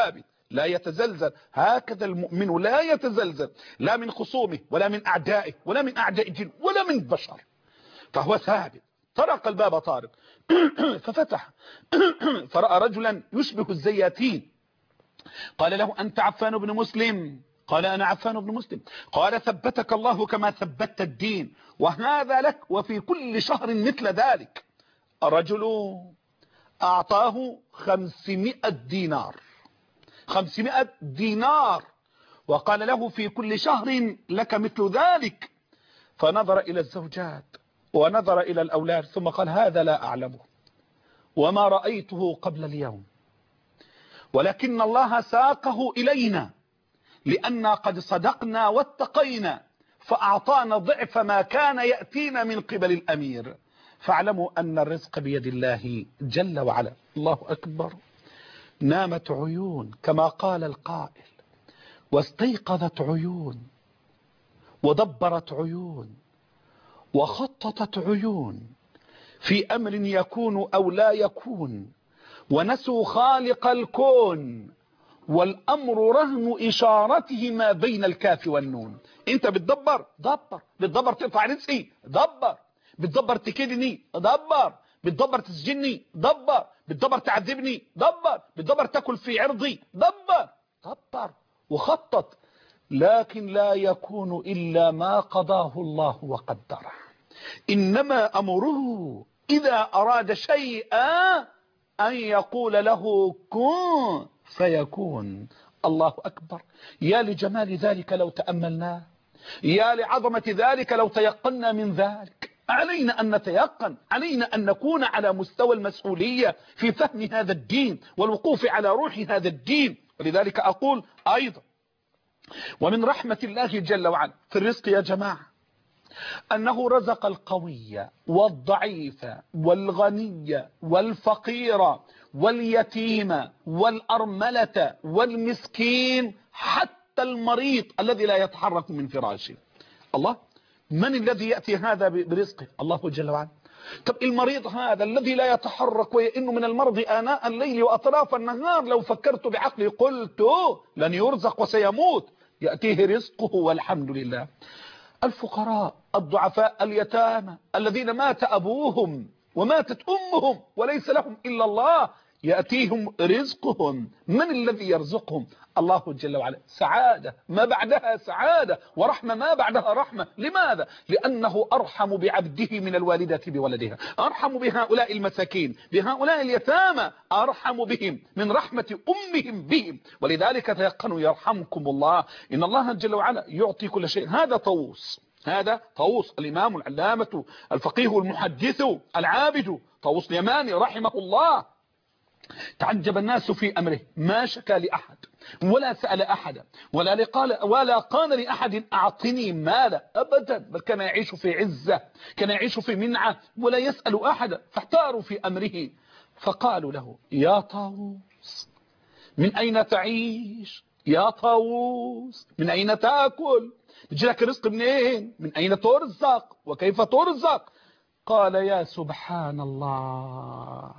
لا يتزلزل. هكذا المؤمن لا يتزلزل لا من خصومه ولا من أعدائه ولا من أعداء الجن ولا من بشر، فهو ثابت. طرق الباب طارق ففتح فرأى رجلا يشبه الزياتين. قال له أنت عفان بن مسلم؟ قال أنا عفان بن مسلم. قال ثبتك الله كما ثبتت الدين، وهذا لك وفي كل شهر مثل ذلك. الرجل أعطاه خمسمائة دينار، خمسمائة دينار، وقال له في كل شهر لك مثل ذلك. فنظر إلى الزوجات ونظر إلى الأولاد ثم قال هذا لا أعلمه وما رأيته قبل اليوم، ولكن الله ساقه إلينا لأننا قد صدقنا واتقينا فأعطانا ضعف ما كان يأتينا من قبل الأمير. فاعلموا أن الرزق بيد الله جل وعلا. الله أكبر. نامت عيون كما قال القائل، واستيقظت عيون، ودبرت عيون، وخططت عيون في أمر يكون أو لا يكون، ونسوا خالق الكون، والأمر رهن إشارته ما بين الكاف والنون. انت بتدبر دبر، بتدبر تقطع رزقي دبر، بتدبر تكيدني دبر، بتدبر تسجني دبر، بتدبر تعذبني دبر، بتدبر تاكل في عرضي دبر دبر وخطط، لكن لا يكون إلا ما قضاه الله وقدره. إنما أمره إذا أراد شيئا أن يقول له كن فيكون. الله أكبر. يا لجمال ذلك لو تأملناه، يا لعظمة ذلك لو تيقنا من ذلك. علينا أن نتيقن، علينا أن نكون على مستوى المسؤولية في فهم هذا الدين والوقوف على روح هذا الدين. ولذلك أقول أيضا ومن رحمة الله جل وعلا في الرزق يا جماعة أنه رزق القوي والضعيف والغني والفقير واليتيم والأرملة والمسكين حتى المريض الذي لا يتحرك من فراشه. الله، من الذي يأتي هذا برزقه؟ الله جل وعلا. طب المريض هذا الذي لا يتحرك ويئن من المرض آناء الليل وأطراف النهار، لو فكرت بعقلي قلت لن يرزق وسيموت، يأتيه رزقه والحمد لله. الفقراء الضعفاء اليتامى الذين مات أبوهم وماتت أمهم وليس لهم إلا الله، يأتيهم رزقهم. من الذي يرزقهم؟ الله جل وعلا. سعادة ما بعدها سعادة، ورحمة ما بعدها رحمة. لماذا؟ لأنه أرحم بعبده من الوالدة بولدها، أرحم بهؤلاء المساكين، بهؤلاء اليتامى، أرحم بهم من رحمة أمهم بهم. ولذلك تيقنوا يرحمكم الله، إن الله جل وعلا يعطي كل شيء. هذا طاووس، هذا طاووس الإمام العلامة الفقيه المحدث العابد طاووس اليماني رحمه الله. تعجب الناس في أمره، ما شكى لأحد ولا سأل أحدا ولا لقال ولا قال لأحد أعطني مالا أبدا، بل كان يعيش في عزة، كان يعيش في منعة ولا يسأل أحدا. فاحتاروا في أمره فقالوا له يا طاووس من أين تعيش؟ يا طاووس من أين تأكل؟ يجي لك رزق منين؟ من أين ترزق وكيف ترزق؟ قال يا سبحان الله،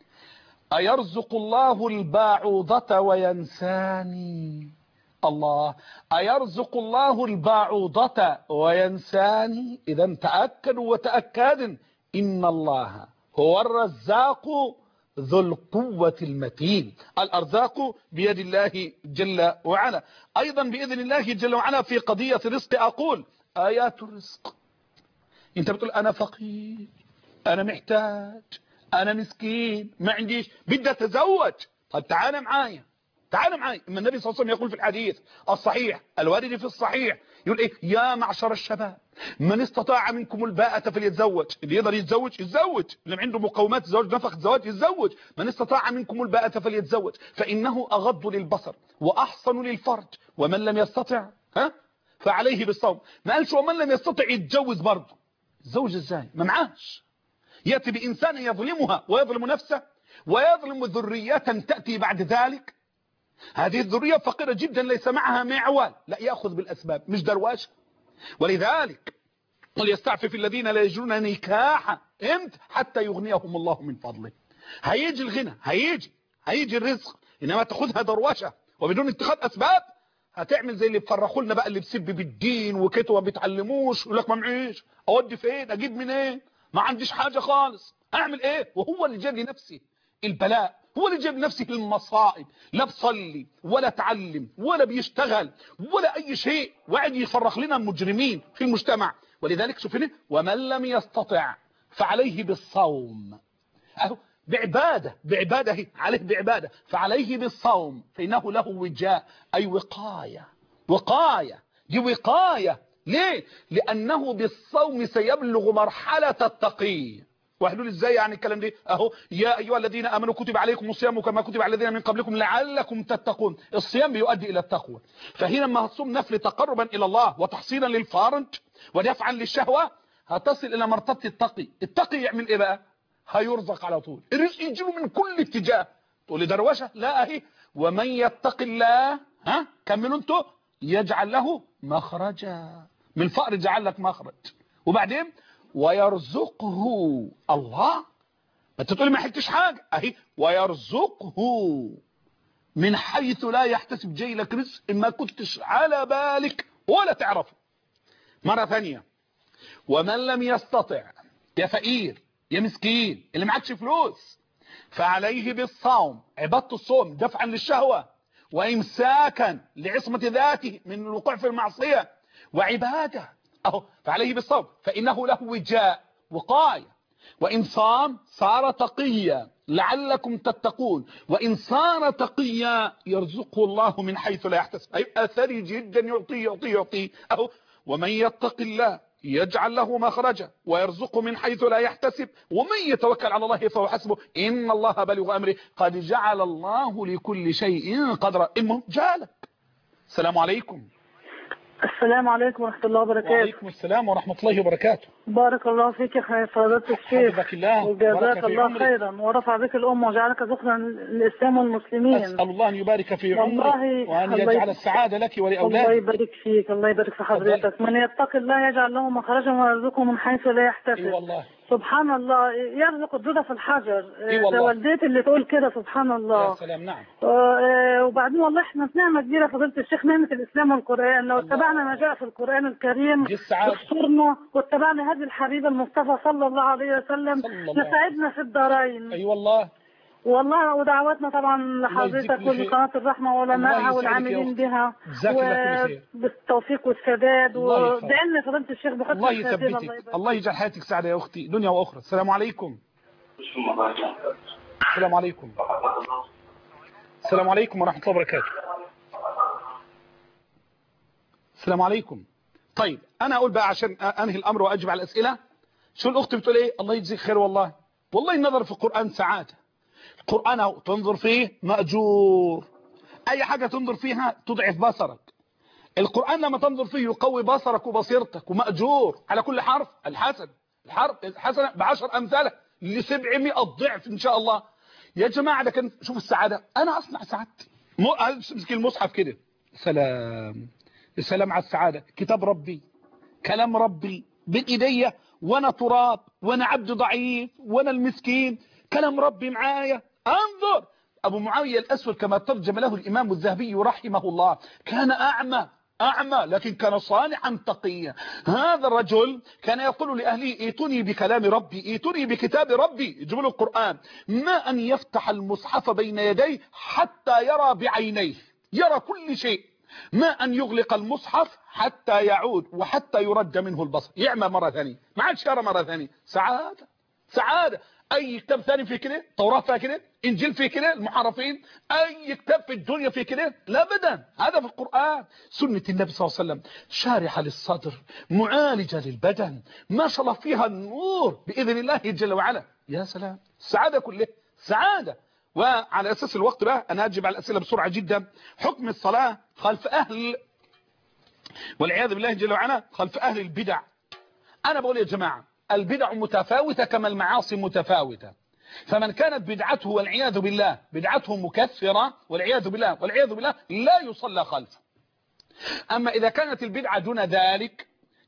أيرزق الله الباعوضة وينساني؟ الله، أيرزق الله الباعوضة وينساني؟ إذا تأكدوا وتأكدوا إن الله هو الرزاق ذو القوة المتين. الأرزاق بيد الله جل وعلا. أيضا بإذن الله جل وعلا في قضية الرزق أقول آيات الرزق. أنت بتقول أنا فقير، أنا محتاج، أنا مسكين، ما عنديش، بدي أتزوج. طيب تعال معايا، تعال معايا. اما النبي صلى الله عليه وسلم يقول في الحديث الصحيح الوارد في الصحيح، يقول إيه؟ يا معشر الشباب من استطاع منكم الباءة فليتزوج. اللي يقدر يتزوج يتزوج، اللي عنده مقومات الزواج نفقة الزواج يتزوج. من استطاع منكم الباءة فليتزوج فإنه أغض للبصر وأحصن للفرج، ومن لم يستطع ها فعليه بالصوم. ما قالش ومن لم يستطع يتجوز برضه. يتزوج ازاي؟ ما معاش. يأتي بإنسان يظلمها ويظلم نفسه ويظلم ذرية تأتي بعد ذلك. هذه الذرية فقيرة جدا ليس معها معوال، لا يأخذ بالأسباب مش درواش. ولذلك وليستعفف الذين لا يجدون نكاحا امتى حتى يغنيهم الله من فضله. هيجي الغنى، هيجي هيجي الرزق، إنما تأخذها دروشة وبدون اتخاذ اسباب هتعمل زي اللي بفرخوا لنا بقى، اللي بسب بالدين وكده وما بيتعلموش، يقول لك ما معيش، اودي فين، اجيب منين، ما عنديش حاجه خالص، اعمل ايه؟ وهو اللي جاب لنفسه البلاء، هو اللي جاب لنفسه المصائب، لا بصلي ولا تعلم ولا بيشتغل ولا اي شيء، وقاعد يفرخ لنا المجرمين في المجتمع. ولذلك شوف هنا، ومن لم يستطع فعليه بالصوم، اهو بعبادة، بعبادة هي عليه بعبادة، فعليه بالصوم فإنه له وجاء، أي وقاية، وقاية دي وقاية. ليه؟ لأنه بالصوم سيبلغ مرحلة التقي. وهلول ازاي يعني الكلام ده؟ اهو يا ايها الذين امنوا كتب عليكم الصيام كما كتب على الذين من قبلكم لعلكم تتقون. الصيام بيؤدي الى التقوى، فهنا لما هتصوم نفل تقربا الى الله وتحصيلا للفرج ودفعا للشهوة هتصل الى مرتبة التقي. التقي يعمل ايه بقى؟ هيرزق على طول، الرزق يجيله من كل اتجاه. تقول لي دروشه؟ لا، اهي ومن يتق الله، ها كملوا انتوا، يجعل له مخرجا، من الفقر جعل لك مخرج، وبعدين ويرزقه الله. ما انت تقول ما حلتش حاجه، اهي ويرزقه من حيث لا يحتسب، جاي لك رزق ما كنتش على بالك ولا تعرفه. مره ثانيه، ومن لم يستطع، يا فقير يا مسكين اللي معكش فلوس، فعليه بالصوم، عبادة الصوم دفعا للشهوة وإمساكا لعصمة ذاته من الوقوع في المعصية وعبادة، أهو فعليه بالصوم فإنه له وجاء، وقاية. وإن صام صار تقيا لعلكم تتقون، وإن صار تقيا يرزقه الله من حيث لا يحتسب، أي أثري جدا، يعطيه يعطيه يعطيه. أهو ومن يتق الله يجعل له مخرجا ويرزقه من حيث لا يحتسب ومن يتوكل على الله فهو حسبه إن الله بالغ أمره قد جعل الله لكل شيء قدرا. المهم جعلك. السلام عليكم. السلام عليكم ورحمة الله وبركاته. وعليكم السلام ورحمة الله وبركاته. بارك الله فيك يا فضيلة الشيخ، حفظك الله وجزاك الله خيرا ورفع بك الأمة وجعلك ذكرا للإسلام والمسلمين. أسأل الله أن يبارك في عمرك وأن الله يجعل السعادة لك ولأولادك. الله يبارك فيك، الله يبارك في حضرتك. من يتق الله يجعل له مخرجا ويرزقه من حيث لا يحتسب. اي والله سبحان الله، يرزق الدودة في الحجر. اي والله، والدتي اللي تقول كده سبحان الله. يا سلام. نعم. آه وبعدين والله احنا في نعمة كبيرة فضيلة الشيخ، نعمة الإسلام والقرآن. لو اتبعنا ما جاء في القرآن الكريم يحصرنا واتبعنا هدي الحبيب المصطفى صلى الله عليه وسلم نسعدنا في الدارين. اي والله والله. ودعواتنا طبعا لحضرتك ولقناة الرحمة وعلمائها والعاملين بها بالتوفيق والسداد، ودعنا فضيلة الشيخ بحسن الله يثبتك، الله يجعل حياتك سعادة يا أختي دنيا وأخرى. السلام عليكم. السلام عليكم. السلام عليكم ورحمة الله وبركاته. السلام عليكم. طيب أنا أقول بقى عشان أنهي الأمر وأجب على الأسئلة. شو الأخت بتقول إيه؟ الله يجزيك خير. والله والله النظر في القرآن سعادة. القرآن تنظر فيه مأجور، أي حاجة تنظر فيها تضعف بصرك. القرآن لما تنظر فيه يقوي بصرك وبصيرتك ومأجور على كل حرف. الحسن الحرف الحسنة بعشر أمثالة لسبعمائة ضعف إن شاء الله. يا جماعة ده كان شوف السعادة. أنا أصنع سعادتي، امسك المصحف كده، سلام السلام على السعادة. كتاب ربي، كلام ربي بين إيديا، وأنا تراب وأنا عبد ضعيف وأنا المسكين، كلام ربي معايا. انظر ابو معاوية الاسود كما ترجم له الامام الذهبي رحمه الله، كان اعمى اعمى لكن كان صالحا تقيا. هذا الرجل كان يقول لاهله ائتوني بكلام ربي، ائتوني بكتاب ربي، يجيبوا له القرآن، ما ان يفتح المصحف بين يديه حتى يرى بعينيه، يرى كل شيء، ما ان يغلق المصحف حتى يعود وحتى يرد منه البصر، يعمى مرة ثانية، ما عادش يرى مرة ثانية. سعادة سعادة. اي كتاب ثاني في كده، توراة فيها كده، انجيل فيه كده، المحرفين، اي كتاب في الدنيا فيه كده؟ لا ابدا. هذا في القرآن. سنة النبي صلى الله عليه وسلم شارحة للصدر، معالجة للبدن، ما شاء الله فيها النور باذن الله جل وعلا. يا سلام، السعادة كلها سعادة. وعلى اساس الوقت بقى انا اجيب على الاسئله بسرعه جدا. حكم الصلاه خلف اهل والعياذ بالله جل وعلا خلف اهل البدع. انا بقول يا جماعه البدع متفاوتة كما المعاصي متفاوتة، فمن كانت بدعته والعياذ بالله بدعته مكثرة والعياذ بالله والعياذ بالله لا يصلى خلفه. أما إذا كانت البدعة دون ذلك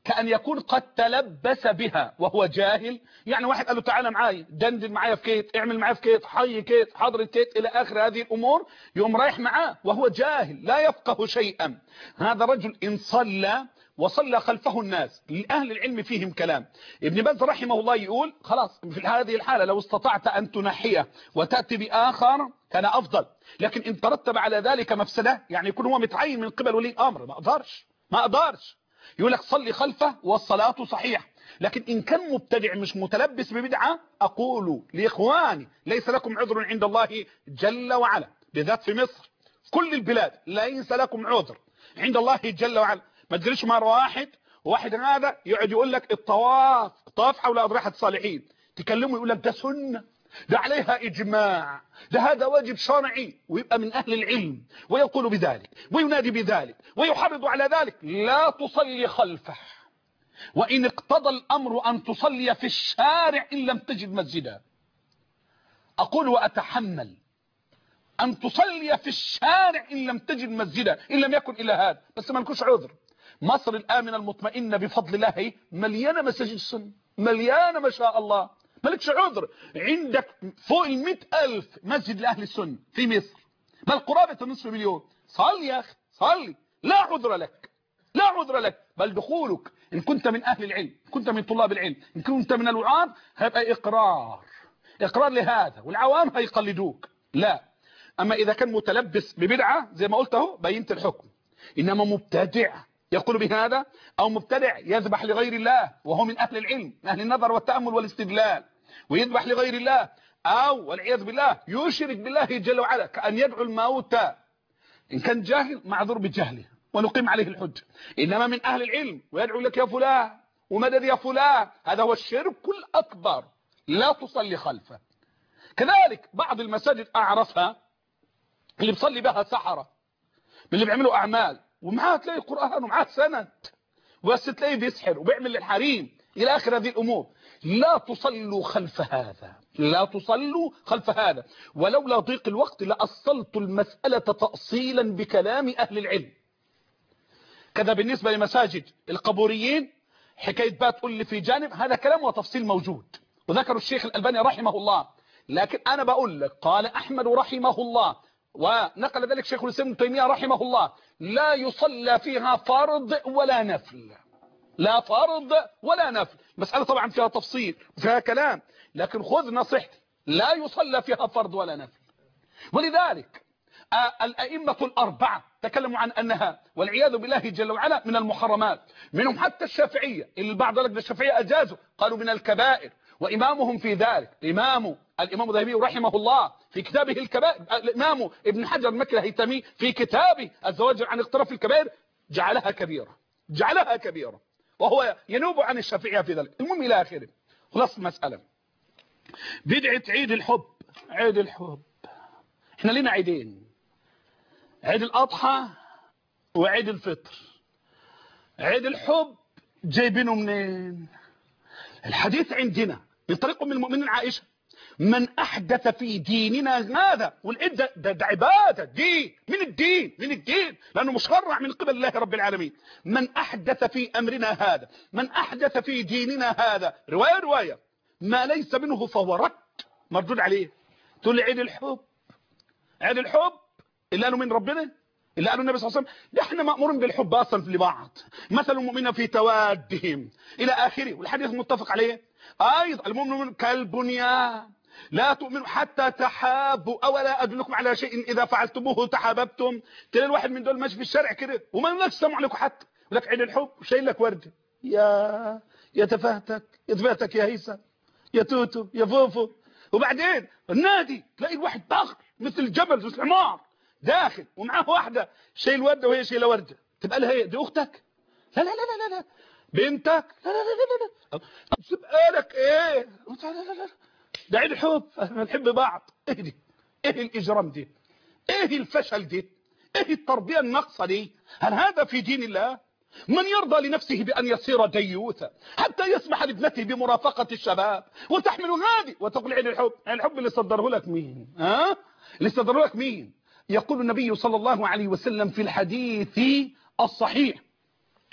كأن يكون قد تلبس بها وهو جاهل. يعني واحد قال له تعالى معايا، دندن معايا في كيت، اعمل معايا في كيت، حي كيت، حضر كيت، إلى آخر هذه الأمور، يوم رايح معاه وهو جاهل لا يفقه شيئا. هذا رجل إن صلى وصلى خلفه الناس، لأهل العلم فيهم كلام. ابن باز رحمه الله يقول خلاص في هذه الحالة لو استطعت أن تنحيه وتأتي بآخر كان أفضل، لكن إن ترتب على ذلك مفسدة، يعني يكون هو متعين من قبل ولي الأمر، ما أقدرش ما أقدرش يقول لك صلي خلفه والصلاة صحيح. لكن إن كان مبتدع مش متلبس ببدعة، أقول لإخواني ليس لكم عذر عند الله جل وعلا، بالذات في مصر كل البلاد ليس لكم عذر عند الله جل وعلا. ما تجريش مرة واحد وواحد هذا يقعد يقول لك الطواف طاف حول أضرحة الصالحين، تكلمه يقول لك ده سنة، ده عليها إجماع، ده هذا واجب شرعي، ويبقى من أهل العلم ويقول بذلك وينادي بذلك ويحرض على ذلك. لا تصلي خلفه، وإن اقتضى الأمر أن تصلي في الشارع إن لم تجد مسجدا. أقول وأتحمل أن تصلي في الشارع إن لم تجد مسجدا، إن لم يكن إلى هذا، بس ما لكوش عذر. مصر الآمنة المطمئنة بفضل الله مليانة مساجد السنة، مليانة ما شاء الله، مالكش عذر. عندك فوق المئة ألف مسجد لأهل السنة في مصر، بل قرابة النصف مليون. صلي يا أخي صلي، لا عذر لك، لا عذر لك، بل دخولك إن كنت من أهل العلم، إن كنت من طلاب العلم، إن كنت من الوعاظ، هيبقى إقرار إقرار لهذا، والعوام هيقلدوك. لا، أما إذا كان متلبس ببدعة زي ما قلت اهو بينت الحكم. إنما مبتدع يقول بهذا، أو مبتدع يذبح لغير الله وهو من أهل العلم، من أهل النظر والتأمل والاستدلال، ويذبح لغير الله، أو والعياذ بالله يشرك بالله جل وعلا كأن يدعو الموتى. إن كان جاهل معذور بجهله ونقيم عليه الحجة. إنما من أهل العلم ويدعو لك يا فلان ومدد يا فلان، هذا هو الشرك الأكبر، لا تصلي خلفه. كذلك بعض المساجد أعرفها اللي بصلي بها سحرة، من اللي بيعملوا أعمال ومعاه تلاقي قرآن ومعاه سند، بس تلاقيه بيسحر وبيعمل الحريم إلى آخر هذه الأمور. لا تصلوا خلف هذا، لا تصلوا خلف هذا. ولولا ضيق الوقت لأصلت المسألة تأصيلا بكلام أهل العلم. كذا بالنسبة لمساجد القبوريين، حكاية بقى تقول لي في جانب، هذا كلام وتفصيل موجود وذكر الشيخ الألباني رحمه الله. لكن أنا بقول لك قال أحمد رحمه الله، ونقل ذلك شيخ الإسلام ابن تيمية رحمه الله، لا يصلى فيها فرض ولا نفل، لا فرض ولا نفل. مسألة طبعا فيها تفصيل وفيها كلام، لكن خذ نصيحتي، لا يصلى فيها فرض ولا نفل. ولذلك الأئمة الأربعة تكلموا عن أنها والعياذ بالله جل وعلا من المحرمات، منهم حتى الشافعية، اللي البعض قال لك الشافعية أجازوا، قالوا من الكبائر. وإمامهم في ذلك الإمام الإمام الذهبي رحمه الله في كتابه الكبائر، الإمام ابن حجر المكي الهيثمي في كتابه الزواجر عن اقتراف الكبائر جعلها كبيرة، جعلها كبيرة، وهو ينوب عن الشافعية في ذلك. المهم إلى آخره. خلاص المسألة بدعة عيد الحب. عيد الحب احنا لنا عيدين، عيد الأضحى وعيد الفطر. عيد الحب جايبينه منين؟ الحديث عندنا من طريق ام المؤمنين عائشة، من أحدث في ديننا هذا، والعيد ده, ده, ده عبادة، دين من الدين من الدين لأنه مشرع من قبل الله رب العالمين. من أحدث في أمرنا هذا، من أحدث في ديننا هذا، رواية رواية ما ليس منه فهو رد، مردود عليه. تقول لي عيد الحب، عيد الحب اللي قالوا من ربنا، اللي قالوا النبي صلى الله عليه وسلم، ده احنا مأمورين بالحب اصلا لبعض، مثل المؤمنين في توادهم الى اخره، والحديث متفق عليه. ايضا المؤمنون كالبنيان لا تؤمنوا حتى تحابوا، اولا ادلكم على شيء اذا فعلتموه تحاببتم. تلاقي الواحد من دول ماشي في الشارع كده وما يقولكش السلام عليكم حتى، يقول لك عيد الحب شايل لك ورده، يا يا تفاهتك يا تفاهتك يا هيثم يا توتو يا فوفو. وبعدين النادي تلاقي الواحد ضخم مثل الجبل مثل الحمار داخل ومعاه واحده شايل ورده وهي شايله ورده، تبقى لها دي اختك؟ لا لا لا لا لا. بنتك؟ لا لا لا لا لا. تبقى لك ايه؟ لا لا لا. ده عيد الحب، نحب بعض. ايه دي؟ ايه الاجرام دي؟ ايه الفشل دي؟ ايه التربيه الناقصه دي؟ هل هذا في دين الله؟ من يرضى لنفسه بأن يصير ديوثا حتى يسمح لابنته بمرافقة الشباب وتحمل هذه وتقول عيد الحب؟ عيد الحب اللي صدره لك مين؟ ها؟ اللي صدره لك مين؟ يقول النبي صلى الله عليه وسلم في الحديث الصحيح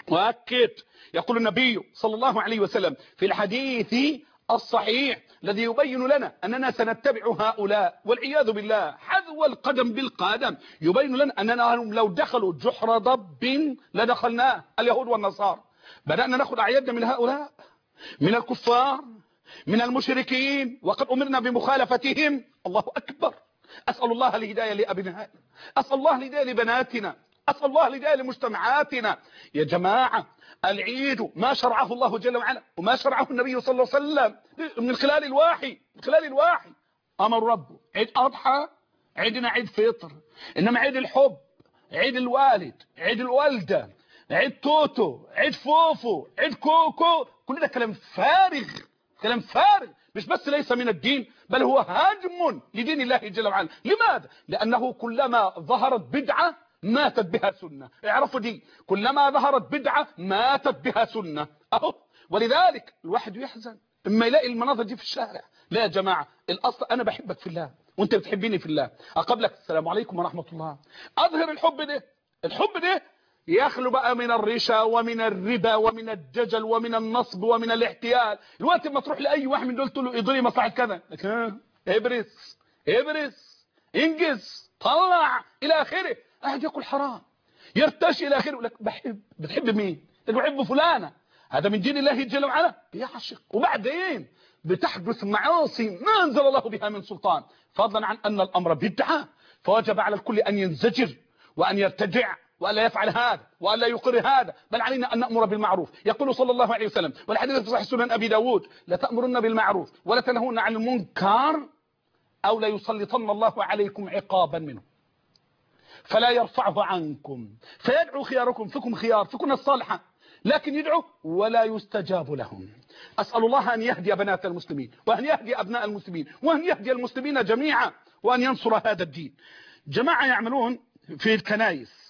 وأكد يقول النبي صلى الله عليه وسلم في الحديث الصحيح الذي يبين لنا أننا سنتبع هؤلاء والعياذ بالله حذو القدم بالقدم، يبين لنا أننا لو دخلوا جحر ضب لدخلناه اليهود والنصارى. بدأنا نأخذ أعيادنا من هؤلاء، من الكفار، من المشركين، وقد أمرنا بمخالفتهم. الله أكبر. أسأل الله الهداية لأبنائنا، أسأل الله الهداية لبناتنا، أسأل الله الهداية لمجتمعاتنا. يا جماعة العيد ما شرعه الله جل وعلا وما شرعه النبي صلى الله عليه وسلم من خلال الوحي، من خلال الوحي. أمر ربه عيد أضحى، عيدنا عيد فطر، إنما عيد الحب، عيد الوالد، عيد الوالدة، عيد توتو، عيد فوفو، عيد كوكو، كل ده كلام فارغ، كلام فارغ. مش بس ليس من الدين، بل هو هاجم لدين الله جل وعلا. لماذا؟ لأنه كلما ظهرت بدعة ماتت بها سنة. اعرفوا دي، كلما ظهرت بدعة ماتت بها سنة. أهو ولذلك الواحد يحزن اما يلاقي المناظر دي في الشارع. لا يا جماعة، الأصل أنا بحبك في الله وانت بتحبيني في الله، أقابلك السلام عليكم ورحمة الله، أظهر الحب ده. الحب ده يخلو بقى من الرشا ومن الربا ومن الدجل ومن النصب ومن الاحتيال. الوقت ما تروح لأي واحد من دول تقول له اضري مصلحة كذا، ابرس ابرس انجز طلع إلى آخره، قاعد ياكل حرام يرتشي إلى آخره. لك بحب، بتحب مين؟ لك بحب فلانة. هذا من دين الله جل وعلا، بيعشق. وبعدين بتحدث معاصي ما أنزل الله بها من سلطان، فضلا عن أن الأمر بدعة، فوجب على الكل أن ينزجر وأن يرتدع وأن لا يفعل هذا وأن لا يقر هذا، بل علينا أن نأمر بالمعروف. يقول صلى الله عليه وسلم والحديث في صحيح سنن أبي داود: لتأمرن بالمعروف ولا تنهون عن المنكر أو لا يسلطن الله عليكم عقابا منه فلا يرفعه عنكم فيدعو خياركم، فيكم خيار، فيكم الصالحة، لكن يدعو ولا يستجاب لهم. أسأل الله أن يهدي بنات المسلمين وأن يهدي أبناء المسلمين وأن يهدي المسلمين جميعا وأن ينصر هذا الدين. جماعة يعملون في الكنائس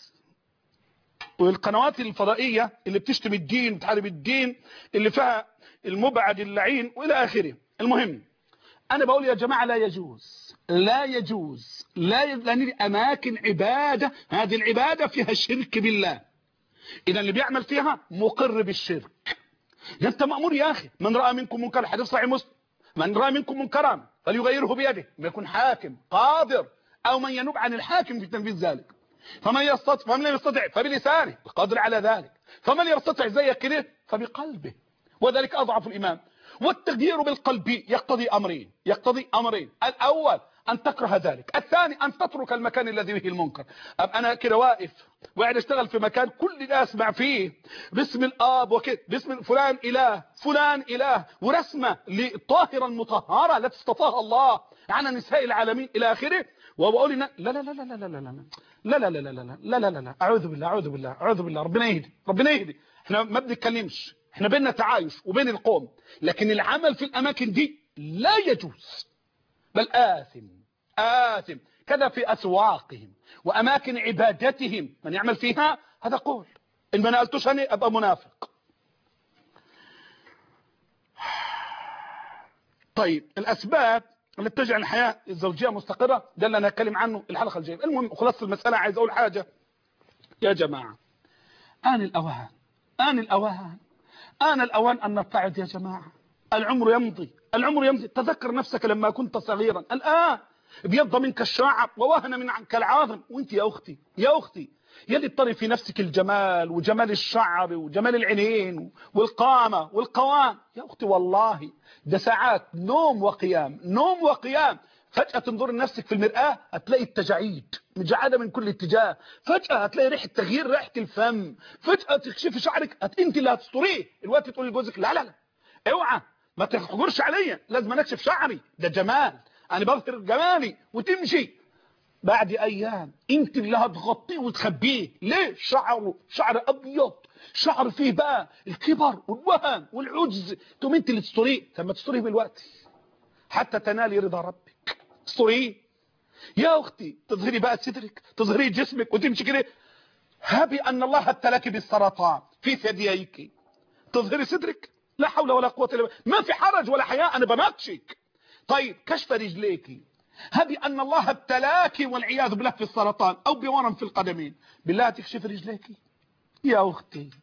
والقنوات الفضائية اللي بتشتم الدين وتحارب الدين، اللي فيها المبعد اللعين وإلى آخره. المهم أنا بقول يا جماعة لا يجوز، لا يجوز، لا يجوز، لأن أماكن عبادة هذه العبادة فيها الشرك بالله، إذا اللي بيعمل فيها مقر بالشرك. ده أنت مأمور يا أخي، من رأى منكم منكرا، حديث صحيح مسلم، من رأى منكم منكرا فليغيره بيده، ما يكون حاكم قادر أو من ينوب عن الحاكم في تنفيذ ذلك. فمن يستطع فمن لم يستطع فبلسانه القادر على ذلك، فمن يستطع زي كده فبقلبه، وذلك أضعف الإيمان. والتغيير بالقلب يقتضي أمرين، يقتضي أمرين: الأول أن تكره ذلك، الثاني أن تترك المكان الذي فيه المنكر. أب أنا كده واقف وقاعد اشتغل في مكان كل الناس اسمع فيه باسم الآب وكده، باسم فلان إله فلان إله، ورسمة للطاهرة المطهرة التي اصطفاها الله عن نساء العالمين إلى آخره، وبقول لا لا لا لا لا لا لا لا لا لا لا لا لا لا لا لا لا أعوذ بالله أعوذ بالله أعوذ بالله، ربنا يهدي ربنا يهدي. احنا ما بنتكلمش، احنا بيننا تعايش وبين القوم، لكن العمل في الأماكن دي لا يجوز، بل آثم آثم. كذا في أسواقهم وأماكن عبادتهم من يعمل فيها هذا قول، إن ما نقلتوش أنا أبقى منافق. طيب الأسباب التي تجعل الحياة الزوجية مستقرة ده اللي أنا أتكلم عنه الحلقة الجاية. المهم خلاص المسألة، عايز أقول حاجة يا جماعة: آن الأوان، آن الأوان، آن الأوان أن نبتعد يا جماعة. العمر يمضي، العمر يمضي. تذكر نفسك لما كنت صغيرا، الآن بيض منك الشعب ووهن منك العظم، وانت يا أختي يا أختي يلي اضطري في نفسك الجمال وجمال الشعر وجمال العينين والقامة والقوام. يا أختي والله ده ساعات نوم وقيام، نوم وقيام. فجأة تنظر لنفسك في المرآة هتلاقي التجاعيد مجعدة من كل اتجاه، فجأة هتلاقي ريحة تغيير ريحة الفم، فجأة تكشفي شعرك هت انت اللي هتستريه. الوقت تقول لجوزك لا لا لا اوعى ما تحجرش عليا، لازم اكشف شعري، ده جمال، انا بظهر جمالي، وتمشي. بعد ايام انت اللي هتغطيه وتخبيه. ليه؟ شعره شعر ابيض، شعر فيه بقى الكبر والوهن والعجز، تقوم انت اللي تستريه. طب ما تستريه بالوقت حتى تنالي رضا ربك، استريه يا اختي. تظهري بقى صدرك، تظهري جسمك وتمشي كده. هبي ان الله ابتلاك بالسرطان في ثدييك، تظهري صدرك، لا حول ولا قوه الا بالله، ما في حرج ولا حياء، انا بناقشك. طيب كشف رجليك، هبي ان الله ابتلاك والعياذ بالله في السرطان او بورم في القدمين، بالله تكشف رجليك يا اختي.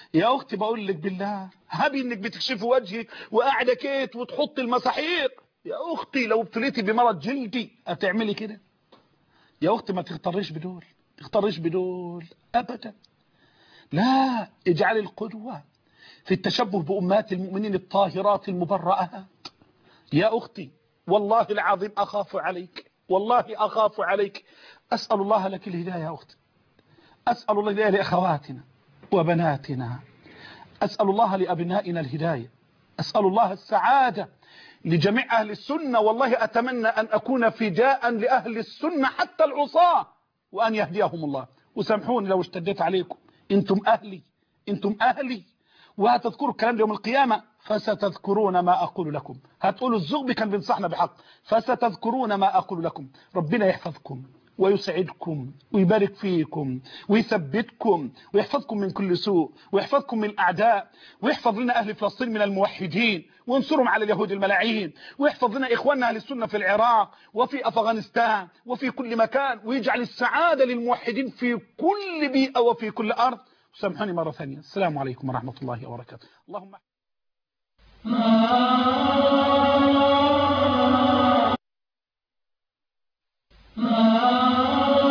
يا أختي بقول لك بالله، هبي إنك بتكشفي وجهك وقاعدة كيت وتحط المساحيق. يا أختي لو ابتليتي بمرض جلدي هتعملي كده؟ يا أختي ما تختاريش بدول، تختاريش بدول أبدا. لا، اجعل القدوة في التشبه بأمات المؤمنين الطاهرات المبرئات. يا أختي والله العظيم أخاف عليك، والله أخاف عليك. أسأل الله لك الهداية يا أختي، أسأل الله الهداية لأخواتنا وبناتنا، أسأل الله لأبنائنا الهداية، أسأل الله السعادة لجميع أهل السنة. والله أتمنى أن أكون فداء لأهل السنة حتى العصاة، وأن يهديهم الله. وسامحوني لو اشتديت عليكم، أنتم أهلي، أنتم أهلي، وهتذكروا الكلام يوم القيامة. فستذكرون ما أقول لكم. هتقولوا الزغبي كان بينصحنا بحق، فستذكرون ما أقول لكم. ربنا يحفظكم ويسعدكم ويبارك فيكم ويثبتكم ويحفظكم من كل سوء ويحفظكم من الأعداء، ويحفظ لنا أهل فلسطين من الموحدين وينصرهم على اليهود الملاعين، ويحفظ لنا إخواننا أهل السنة في العراق وفي أفغانستان وفي كل مكان، ويجعل السعادة للموحدين في كل بيئة وفي كل أرض. سامحوني مرة ثانية، السلام عليكم ورحمة الله وبركاته. اللهم Ah